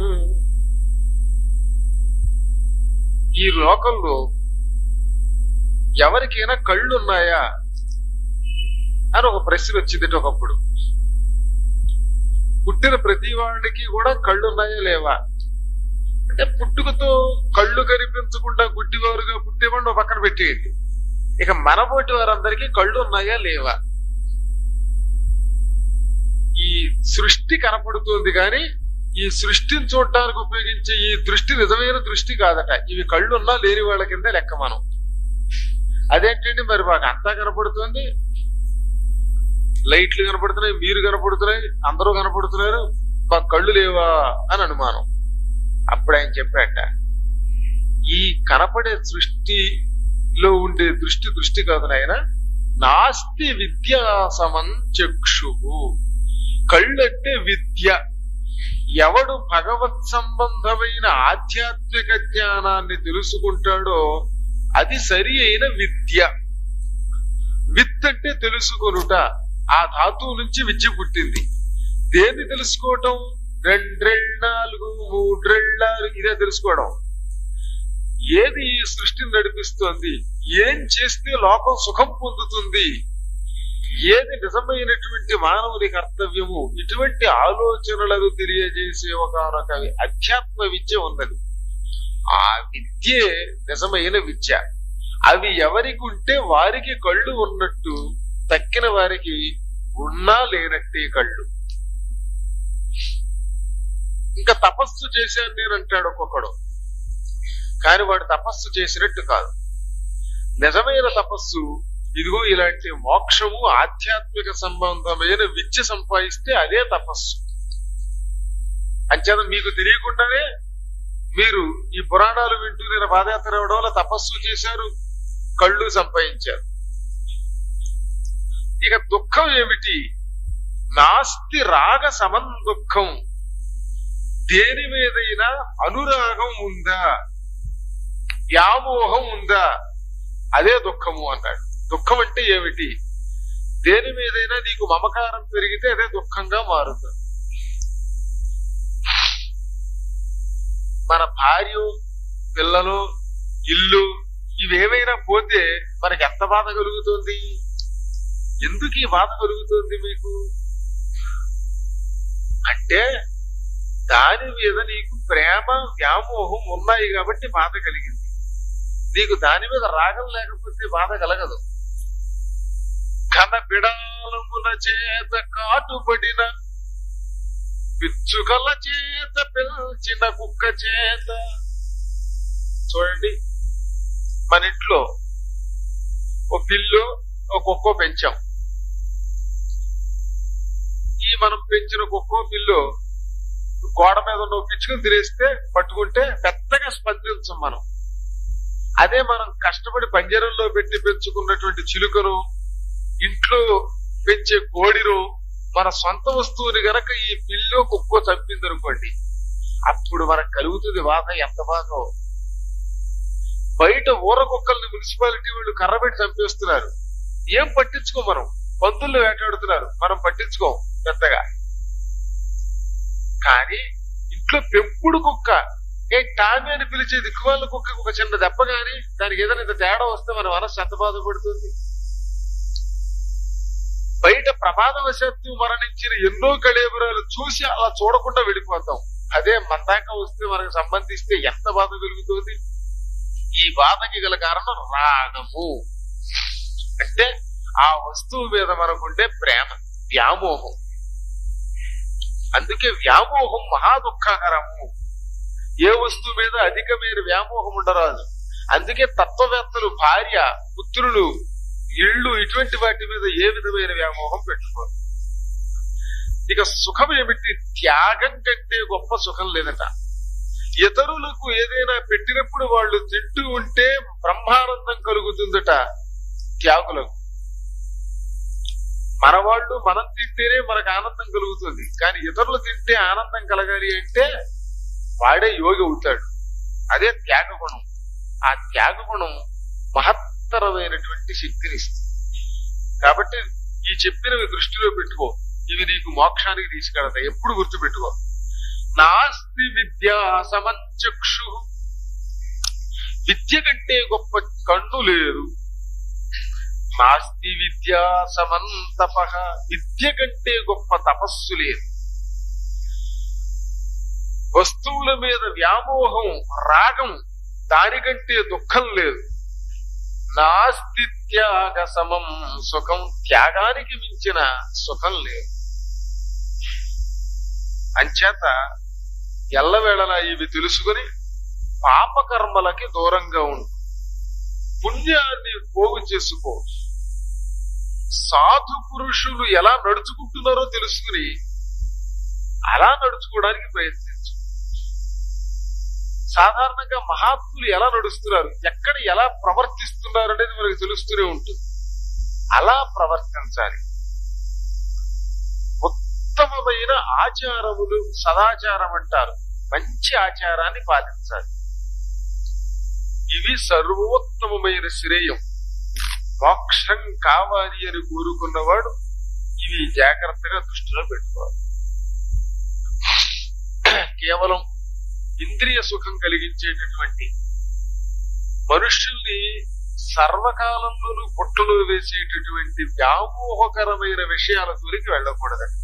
ఈ లోకంలో ఎవరికైనా కళ్ళున్నాయా అని ఒక ప్రశ్న వచ్చింది ఒకప్పుడు. పుట్టిన ప్రతి వాడికి కూడా కళ్ళున్నాయా లేవా అంటే, పుట్టుకతో కళ్ళు కనిపించకుండా గుడ్డివారుగా పుట్టేవాడిని పక్కన పెట్టేయండి. ఇక మనబోటి వారందరికీ కళ్ళు ఉన్నాయా లేవా? ఈ సృష్టి కనపడుతుంది కానీ ఈ సృష్టిని చూడటానికి ఉపయోగించే ఈ దృష్టి నిజమైన దృష్టి కాదట. ఇవి కళ్ళున్నా లేని వాళ్ళ కింద లెక్క మనం. అదేంటండి, మరి మాకు అంతా కనపడుతుంది, లైట్లు కనపడుతున్నాయి, మీరు కనపడుతున్నాయి, అందరూ కనపడుతున్నారు, మాకు కళ్ళు లేవా అని అనుమానం. అప్పుడు ఆయన చెప్పాట, ఈ కనపడే సృష్టిలో ఉండే దృష్టి కాదు నాయన, నాస్తి విద్యా సమం చక్షువు. కళ్ళంటే విద్య. ఎవడు భగవత్ సంబంధమైన ఆధ్యాత్మిక జ్ఞానాన్ని తెలుసుకుంటాడో అది సరి అయిన విద్య. విత్ అంటే తెలుసుకొనుట. ఆ ధాతువు నుంచి విద్య పుట్టింది. దేన్ని తెలుసుకోవటం? 2 4 3 ఇదే తెలుసుకోవడం. ఏది ఈ సృష్టిని నడిపిస్తోంది, ఏం చేస్తే లోకం సుఖం పొందుతుంది, ఏది నిజమైనటువంటి మానవుని కర్తవ్యము, ఇటువంటి ఆలోచనలను తెలియజేసే ఒకనొక అధ్యాత్మ విద్య ఉన్నది. ఆ విద్యే నిజమైన విద్య. అవి ఎవరికి ఉంటే వారికి కళ్ళు ఉన్నట్టు, తక్కిన వారికి ఉన్నా లేనట్టే కళ్ళు. ఇంకా తపస్సు చేశాను నేను అంటాడు ఒక్కొక్కడు, కాని వాడు తపస్సు చేసినట్టు కాదు. నిజమైన తపస్సు ఇదిగో ఇలాంటి మోక్షము, ఆధ్యాత్మిక సంబంధమైన విద్య సంపాదిస్తే అదే తపస్సు. అంచేత మీకు తెలియకుండానే మీరు ఈ పురాణాలు వింటూ నేను పాదయాత్ర అవడం వల్ల తపస్సు చేశారు, కళ్ళు సంపాదించారు. ఇక దుఃఖం ఏమిటి? నాస్తి రాగ సమం దుఃఖం. దేని మీదైనా అనురాగం ఉందా, వ్యామోహం ఉందా, అదే దుఃఖము అన్నాడు. దుఃఖం అంటే ఏమిటి? దేని మీదైనా నీకు మమకారం పెరిగితే అదే దుఃఖంగా మారుతుంది. మన భార్య, పిల్లలు, ఇల్లు ఇవేమైనా పోతే మనకి ఎంత బాధ కలుగుతుంది? ఎందుకు ఈ బాధ కలుగుతుంది మీకు అంటే, దాని మీద నీకు ప్రేమ, వ్యామోహం ఉన్నాయి కాబట్టి బాధ కలిగింది. నీకు దాని మీద రాగం లేకపోతే బాధ కలగదు. ఘన బిడాలమున చేత కాటుపడిన పిచ్చుకల చేత పిలిచిన కుక్క చేత. చూడండి, మన ఇంట్లో ఒక పిల్లు, ఒక కుక్క పెంచాం. ఈ మనం పెంచిన కుక్క పిల్లు గోడ మీద ఉన్న పిచ్చుకలు తినేస్తే పట్టుకుంటే పెద్దగా స్పందించం మనం. అదే మనం కష్టపడి పంజరంలో పెట్టి పెంచుకున్నటువంటి చిలుకను, ఇంట్లో పెంచే కోడిను, మన సొంత వస్తువుని గనక ఈ పిల్లో కుక్కో చంపింది అనుకోండి, అప్పుడు మనకు కలుగుతుంది బాధ. ఎంత బాధో! బయట ఊర కుక్కల్ని మున్సిపాలిటీ వాళ్ళు కర్రబెట్టి చంపేస్తున్నారు, ఏం పట్టించుకో. మనం పందుల్లో వేటాడుతున్నారు, మనం పట్టించుకోం పెద్దగా. కానీ ఇంట్లో పెంపుడు కుక్క టామీ అని పిలిచే దిక్కుమాల కుక్కకు ఒక చిన్న దెబ్బ గాని దానికి ఏదైనా ఇంత తేడా వస్తే మన మనసు ఎంత బాధపడుతుంది. బయట ప్రమాదవశాత్తు మరణించిన ఎన్నో కళేబరాలు చూసి అలా చూడకుండా వెళ్ళిపోతాం. అదే మన దాకా వస్తే మనకు సంబంధిస్తే ఎంత బాధ కలుగుతుంది. ఈ బాధకి గల కారణం రాగము, అంటే ఆ వస్తువు మీద మనకుండే ప్రేమ, వ్యామోహం. అందుకే వ్యామోహం మహా దుఃఖకరము. ఏ వస్తువు మీద అధికమైన వ్యామోహం ఉండరాదు. అందుకే తత్వవేత్తలు భార్య, పుత్రులు, ఇళ్ళు ఇటువంటి వాటి మీద ఏ విధమైన వ్యామోహం పెట్టుకోరు. ఇక సుఖం ఏమిటి? త్యాగం కంటే గొప్ప సుఖం లేదట. ఇతరులకు ఏదైనా పెట్టినప్పుడు వాళ్ళు తింటూ ఉంటే బ్రహ్మానందం కలుగుతుందట త్యాగులకు. మన వాళ్ళు మనం తింటేనే మనకు ఆనందం కలుగుతుంది, కానీ ఇతరులు తింటే ఆనందం కలగాలి అంటే వాడే యోగి అవుతాడు. అదే త్యాగ గుణం. ఆ త్యాగ గుణం మహత్తరమైనటువంటి శక్తిని ఇస్తుంది. కాబట్టి ఈ చెప్పినవి దృష్టిలో పెట్టుకో, ఇవి నీకు మోక్షానికి తీసుకెళ్తాయి. ఎప్పుడు గుర్తుపెట్టుకో. నాస్తి విద్యా సమంచక్షు, విద్య కంటే గొప్ప కన్ను లేదు. నాస్తి విద్యా సమంతప, విద్య కంటే గొప్ప తపస్సు లేదు. వస్తువుల మీద వ్యామోహం, రాగం, దానికంటే దుఃఖం లేదు. నాస్తి త్యాగ సమం సుఖం, త్యాగానికి మించిన సుఖం లేదు. అంచేత ఎల్లవేళలా ఇవి తెలుసుకుని పాపకర్మలకి దూరంగా ఉండు, పుణ్యాన్ని పోగు చేసుకో. సాధు పురుషులు ఎలా నడుచుకుంటున్నారో తెలుసుకుని అలా నడుచుకోవడానికి ప్రయత్నించు. సాధారణంగా మహాత్ములు ఎలా నడుస్తున్నారు, ఎక్కడ ఎలా ప్రవర్తిస్తున్నారు అనేది మనకు తెలుస్తూనే ఉంటుంది. అలా ప్రవర్తించాలి. ఉత్తమమైన ఆచారములు, సదాచారం అంటారు, మంచి ఆచారాన్ని పాటించాలి. ఇవి సర్వోత్తమమైన శ్రేయం. మోక్షం కావాలి అని కోరుకున్నవాడు ఇవి జాగ్రత్తగా దృష్టిలో పెట్టుకోవాలి. కేవలం ఇంద్రియ సుఖం కలిగించేటటువంటి, మనుష్యుల్ని సర్వకాలంలోనూ పుట్టలో వేసేటటువంటి వ్యామోహకరమైన విషయాల జోలికి వెళ్ళకూడదని.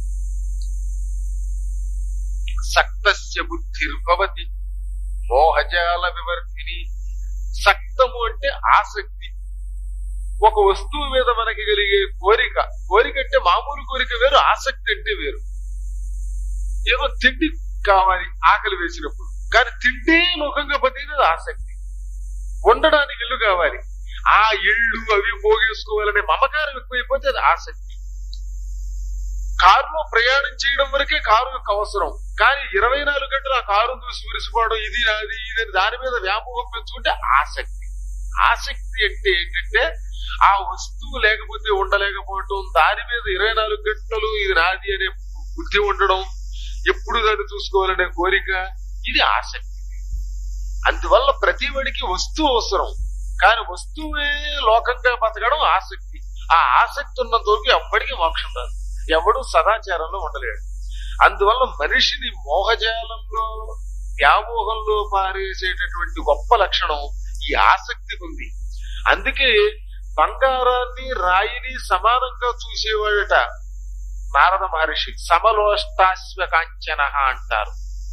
సక్తస్య బుద్ధిర్భవతి మోహజాల వివర్తిని. సక్తము అంటే ఆసక్తి. ఒక వస్తువు మీద మనకి కలిగే కోరిక, కోరిక అంటే మామూలు కోరిక వేరు, ఆసక్తి అంటే వేరు. ఏదో తిండి కావాలి ఆకలి వేసినప్పుడు, కానీ తింటే ముఖంగా బతికేది ఆసక్తి. ఉండడానికి ఇల్లు కావాలి, ఆ ఇళ్ళు అవి పోగేసుకోవాలనే మమకారం ఎక్కువైపోతే అది ఆసక్తి. కారులో ప్రయాణం చేయడం వరకే కారు యొక్క అవసరం, కానీ 24 గంటలు ఆ కారు చూసి విరిసిపోవడం, ఇది అది ఇది దాని మీద వ్యామోహం పెంచుకుంటే ఆసక్తి. ఆసక్తి అంటే ఏంటంటే ఆ వస్తువు లేకపోతే ఉండలేకపోవటం, దాని మీద 24 గంటలు ఇది నాది అనే బుద్ధి ఉండడం, ఎప్పుడు దాన్ని చూసుకోవాలనే కోరిక, ఇది ఆసక్తి. అందువల్ల ప్రతి వాడికి వస్తువు అవసరం, కానీ వస్తువే లోకంగా బతకడం ఆసక్తి. ఆ ఆసక్తి ఉన్నంత వరకు ఎవ్వడికి మోక్షం రాదు, ఎవడు సదాచారంలో ఉండలేడు. అందువల్ల మనిషిని మోహజాలంలో, వ్యామోహంలో పారేసేటటువంటి గొప్ప లక్షణం ఈ ఆసక్తికి ఉంది. అందుకే బంగారాన్ని, రాయిని సమానంగా చూసేవాడట నారద మహర్షి. సమలోష్టాశ్వ కాంచన అంటారు.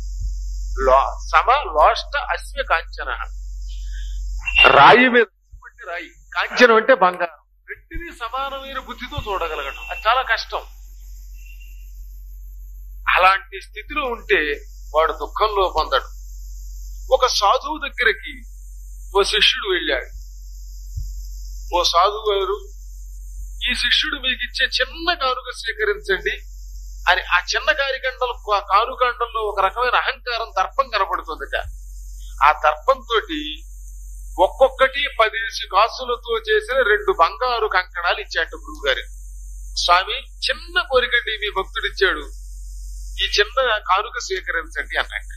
సమలోష్ట అశ్వ కాంచన. రాయి మీద రాయి, కాంచనం అంటే బంగారం, రెంటిని సమానమైన బుద్ధితో చూడగలగడం అది చాలా కష్టం. అలాంటి స్థితిలో ఉంటే వాడు దుఃఖంలో పొందడు. ఒక సాధువు దగ్గరికి ఓ శిష్యుడు వెళ్ళాడు. ఓ సాధువు గారు, ఈ శిష్యుడు మీకు ఇచ్చే చిన్న కానుక స్వీకరించండి అని. ఆ చిన్న కానుకండంలో ఒక రకమైన అహంకారం, దర్పం కనపడుతుందట. ఆ దర్పంతో ఒక్కొక్కటి 10 కాసులతో చేసిన 2 బంగారు కంకణాలు ఇచ్చాడు గురువు గారు. స్వామి, చిన్న కోరికండి మీ భక్తుడిచ్చాడు, ఈ చిన్న కానుక స్వీకరించండి అన్నట్టు.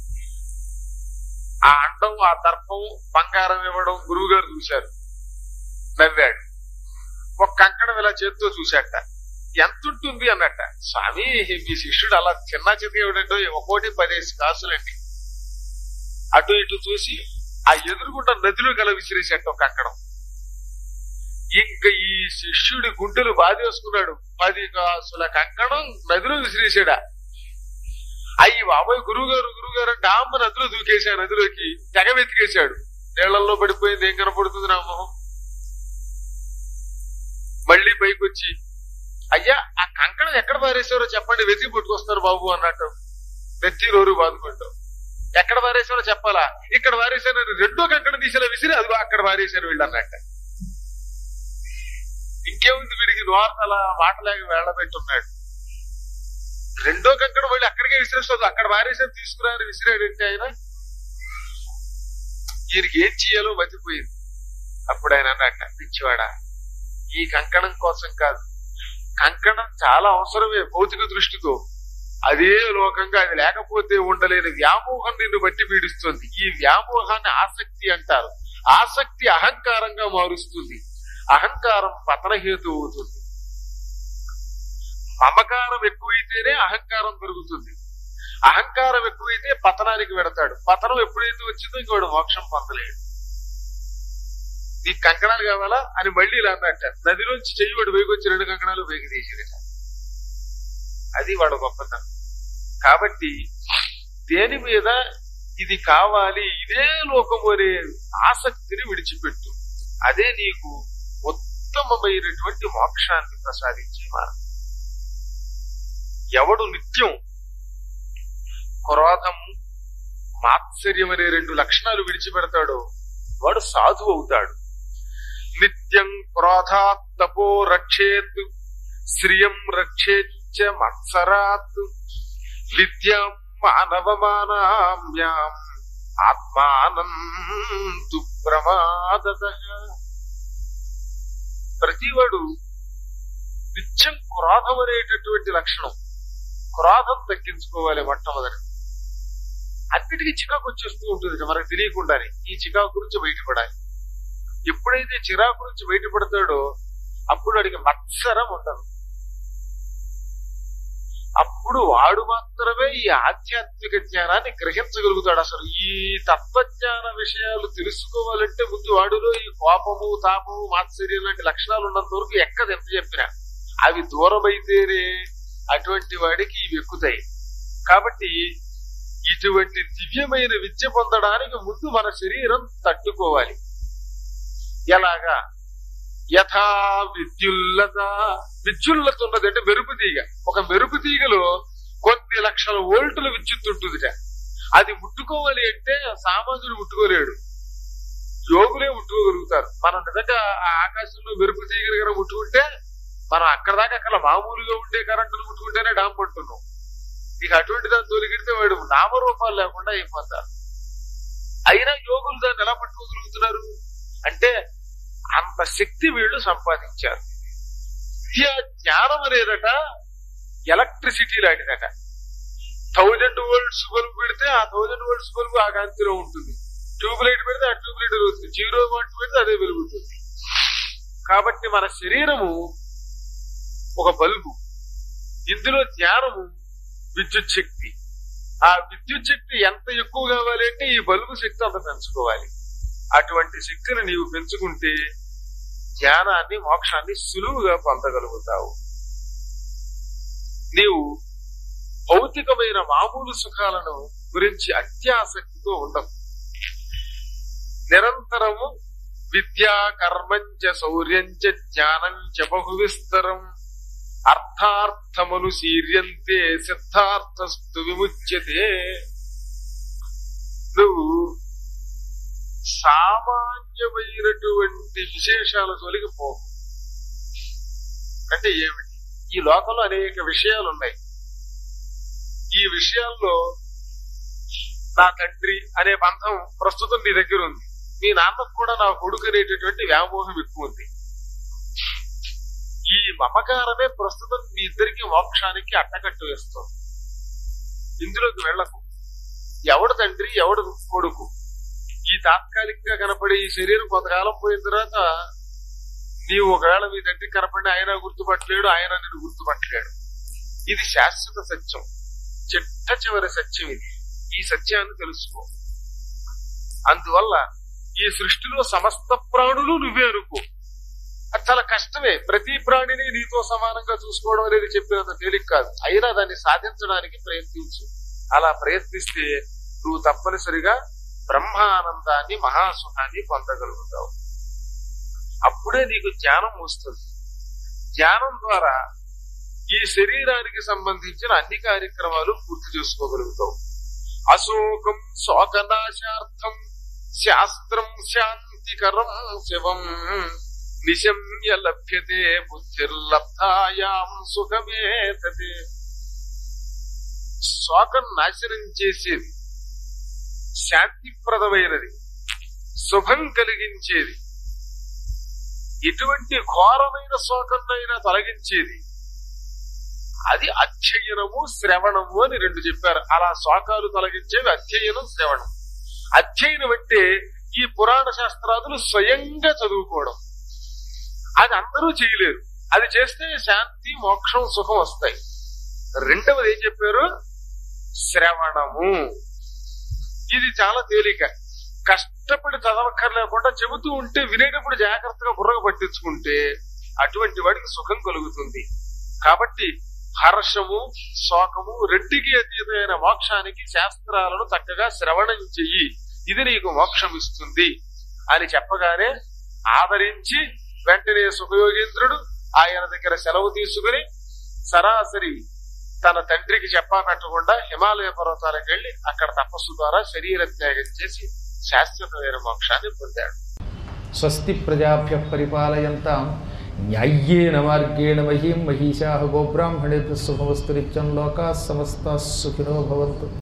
ఆ అండం, ఆ దర్పం, బంగారం ఇవ్వడం గురువు గారు చూశారు, నవ్వాడు. ఒక కంకణం ఇలా చేతితో చూశాట. ఎంత ఉంటుంది అన్నట్ట. స్వామి, మీ శిష్యుడు అలా చిన్న చేతి ఏమిటంటే ఒక్కోటి 10 కాసులండి. అటు ఇటు చూసి ఆ ఎదురుగుండా నదిలో గల విసిరేసేట ఒక కంకణం. ఇంకా ఈ శిష్యుడి గుండెలు బాధేసుకున్నాడు. 10 కాసుల కంకణం నదిలో విసిరేసాడా. అయ్యి బాబాయ్ గురువుగారు అంటే అమ్మ నదిలో దూకేశాడు. నదిలోకి తెగ వెతికేశాడు. నీళ్లలో పడిపోయింది, ఏం కనపడుతుంది నా మొహం. మళ్ళీ పైకి వచ్చి అయ్యా ఆ కంకణం ఎక్కడ పారేశారో చెప్పండి, వెతికి పట్టుకొస్తారు బాబు అన్నట్టు నెత్తి నోరు బాదుకుంటాం. ఎక్కడ పారేశారో చెప్పాలా, ఇక్కడ పారేశారు. 2వ కంకణం తీసేలా విసిరి అదిగో అక్కడ పారేశారు వీళ్ళు అన్నట్ట. ఇంకేముంది వీడికి నోర్తల మాటలాగా వేళ్లబెట్టున్నాడు. 2వ కంకణం మళ్ళీ అక్కడికే విసిరేస్తుంది. అక్కడ పారేశారు తీసుకురాని విసిరాడంటే ఆయన. ఈయనకి ఏం చేయాలో మతిపోయింది. అప్పుడు ఆయన అన్నట్ట, పిచ్చివాడా ఈ కంకణం కోసం కాదు, కంకణం చాలా అవసరమే భౌతిక దృష్టితో. అదే లోకంగా అది లేకపోతే ఉండలేని వ్యామోహం నిన్ను బట్టి పీడిస్తుంది. ఈ వ్యామోహాన్ని ఆసక్తి అంటారు. ఆసక్తి అహంకారంగా మారుస్తుంది. అహంకారం పతనహేతు అవుతుంది. మమకారం ఎక్కువైతేనే అహంకారం పెరుగుతుంది. అహంకారం ఎక్కువైతే పతనానికి వెడతాడు. పతనం ఎప్పుడైతే వచ్చిందో ఇంకోడు మోక్షం పొందలేడు. నీకు కంకణాలు కావాలా అని మళ్ళీ ఇలా అన్నట్ట. నదిలోంచి చెయ్యి వాడు వేగొచ్చి 2 కంకణాలు వేగి తీసేట. అది వాడు గొప్పతనం. కాబట్టి దేని మీద ఇది కావాలి, ఇదే లోకము అనే ఆసక్తిని విడిచిపెట్టు. అదే నీకు ఉత్తమమైనటువంటి మోక్షాన్ని ప్రసాదించే మార్గం. ఎవడు నిత్యం క్రోధం మాత్సర్యం అనే 2 లక్షణాలు విడిచిపెడతాడో వాడు సాధువు అవుతాడు. నిత్యం క్రోధాత్ తపో రక్షేత్ శ్రియం రక్షేచ్చ మత్సరాత్ విద్యాం మానవమానామ్యాం ఆత్మానంతు ప్రమాదతః. ప్రతివాడు నిత్యం క్రోధం అనేటటువంటి లక్షణం, క్రోధం తగ్గించుకోవాలి. మొట్టమొదటి అన్నిటికీ చికాకు వచ్చేస్తూ ఉంటుంది మనకు తెలియకుండానే. ఈ చికాకు గురించి బయటపడాలి. ఎప్పుడైతే చిరాకు నుంచి బయటపడతాడో అప్పుడు వాడికి మత్సరం ఉండదు. అప్పుడు వాడు మాత్రమే ఈ ఆధ్యాత్మిక జ్ఞానాన్ని గ్రహించగలుగుతాడు. అసలు ఈ తత్వజ్ఞాన విషయాలు తెలుసుకోవాలంటే ముందు వాడిలో ఈ కోపము తాపము మాత్సర్యం లాంటి లక్షణాలు ఉన్నంత వరకు ఎక్కదు. ఎంత చెప్పినా అవి దూరమైతేనే అటువంటి వాడికి ఇవి ఎక్కుతాయి. కాబట్టి ఇటువంటి దివ్యమైన విద్య పొందడానికి ముందు మన శరీరం తట్టుకోవాలి. ఎలాగా? యథా విద్యుల్లత. విద్యుల్లత ఉన్నది అంటే మెరుపు తీగ. ఒక మెరుపు తీగలో కొన్ని లక్షల వోల్టుల విద్యుత్ ఉంటుందిట. అది ముట్టుకోవాలి అంటే సామాన్యుడు ముట్టుకోలేడు, యోగులే ముట్టుకోగలుగుతారు. మనం నిజంగా ఆ ఆకాశంలో మెరుపు తీగలు కనుక ముట్టుకుంటే మనం అక్కడ దాకా అక్కడ మామూలుగా ఉండే కరెంటును ముట్టుకుంటేనే డామ్ పడుతున్నాం. ఇక అటువంటి దాన్ని తొలగిడితే వాడు నామరూపాలు లేకుండా అయిపోతారు. అయినా యోగులు దాన్ని ఎలా పట్టుకోగలుగుతున్నారు అంటే అంత శక్తి వీళ్ళు సంపాదించారు. విద్య జ్ఞానం అనేదట ఎలక్ట్రిసిటీ లాంటిదట. 1000 వోల్ట్స్ బల్బు పెడితే ఆ 1000 వోల్ట్స్ బల్బు ఆ కాంతిలో ఉంటుంది. ట్యూబ్ లైట్ పెడితే ఆ ట్యూబ్ లైట్ వెలుగుతుంది. 0 వాట్ పెడితే అదే వెలుగుతుంది. కాబట్టి మన శరీరము ఒక బల్బు, ఇందులో జ్ఞానము విద్యుత్ శక్తి. ఆ విద్యుత్ శక్తి ఎంత ఎక్కువ కావాలి అంటే ఈ బల్బు శక్తి అంత పెంచుకోవాలి. అటువంటి శక్తిని నీవు పెంచుకుంటే జ్ఞానాన్ని మోక్షాన్ని సులువుగా పొందగలుగుతావు. నీవు భౌతికమైన మామూలు సుఖాలను గురించి అత్యాసక్తితో ఉండవు. నిరంతరము విద్యా కర్మంచ శౌర్యంచ జ్ఞానంచ బహువిస్తరం అర్థార్థమనుశీర్యంతే సిద్ధార్థస్తు విముచ్యతే. నువ్వు సామాన్యమైనటువంటి విశేషాల జోలికి పోవు. అంటే ఏమిటి? ఈ లోకంలో అనేక విషయాలు ఉన్నాయి. ఈ విషయాల్లో నా తండ్రి అనే బంధం ప్రస్తుతం నీ దగ్గర ఉంది. మీ నాన్నకు కూడా నా కొడుకు అనేటటువంటి వ్యామోహం ఎక్కువ ఉంది. ఈ మమకారమే ప్రస్తుతం మీ ఇద్దరికి మోక్షానికి అట్టకట్టు వేస్తుంది. ఇందులోకి వెళ్లకు. ఎవడు తండ్రి ఎవడు కొడుకు? ఈ తాత్కాలికంగా కనపడే ఈ శరీరం కొంతకాలం పోయిన తర్వాత నీవు ఒకవేళ మీ తండ్రి కనపడి ఆయన గుర్తుపట్టలేడు, ఆయన నిన్ను గుర్తుపట్టలేడు. ఇది శాశ్వత సత్యం, చిట్ట చివరి సత్యం ఇది. ఈ సత్యాన్ని తెలుసుకో. అందువల్ల ఈ సృష్టిలో సమస్త ప్రాణులు నువ్వే అనుకో. అది చాలా కష్టమే. ప్రతి ప్రాణిని నీతో సమానంగా చూసుకోవడం అనేది చెప్పినంత తేలిక కాదు. అయినా దాన్ని సాధించడానికి ప్రయత్నించు. అలా ప్రయత్నిస్తే నువ్వు తప్పనిసరిగా బ్రహ్మానందాన్ని మహాసుఖాన్ని పొందగలుగుతావు. అప్పుడే నీకు జ్ఞానం వస్తుంది. జ్ఞానం ద్వారా ఈ శరీరానికి సంబంధించిన అన్ని కార్యక్రమాలు పూర్తి చేసుకోగలుగుతావు. అశోకం శోకనాశార్థం శాస్త్రం శాంతికరం శివం నిశమ్య లభ్యతే బుద్ధిర్లబ్ధాయాం సుఖమేతతే. శోకం నాశనం చేసేది, శాంతిప్రదమైనది, శుభం కలిగించేది, ఎటువంటి ఘోరమైన శోకన్నైనా తొలగించేది అది అధ్యయనము శ్రవణము అని రెండు చెప్పారు. అలా శోకాలు తొలగించేవి అధ్యయనం శ్రవణం. అధ్యయనం అంటే ఈ పురాణ శాస్త్రాదులు స్వయంగా చదువుకోవడం. అది అందరూ చేయలేరు. అది చేస్తే శాంతి మోక్షం సుఖం వస్తాయి. రెండవది ఏం చెప్పారు? శ్రవణము. ఇది చాలా తేలిక. కష్టపడి చదవక్కర్లేకుండా చెబుతూ ఉంటే వినేటప్పుడు జాగ్రత్తగా బుర్రగా పట్టించుకుంటే అటువంటి వాడికి సుఖం కలుగుతుంది. కాబట్టి హర్షము శోకము రెంటికి అతీతమైన మోక్షానికి శాస్త్రాలను చక్కగా శ్రవణం చెయ్యి, ఇది నీకు మోక్షం ఇస్తుంది అని చెప్పగానే ఆదరించి వెంటనే సుఖయోగేంద్రుడు ఆయన దగ్గర సెలవు తీసుకుని సరాసరి తన తండ్రికి చెప్పా పెట్టకుండా హిమాలయ పర్వతాలకు వెళ్లి అక్కడ తపస్సు ద్వారా శరీర త్యాగం చేసి శాశ్వతమైన మోక్షాన్ని పొందాడు. స్వస్తి ప్రజాభ్యః పరిపాలయంతాం న్యాయ్యేన మార్గేణ మహీం మహిషాః గోబ్రాహ్మణేభ్యః శుభమస్తు నిత్యం లోకాః సమస్తాః సుఖినో భవంతు.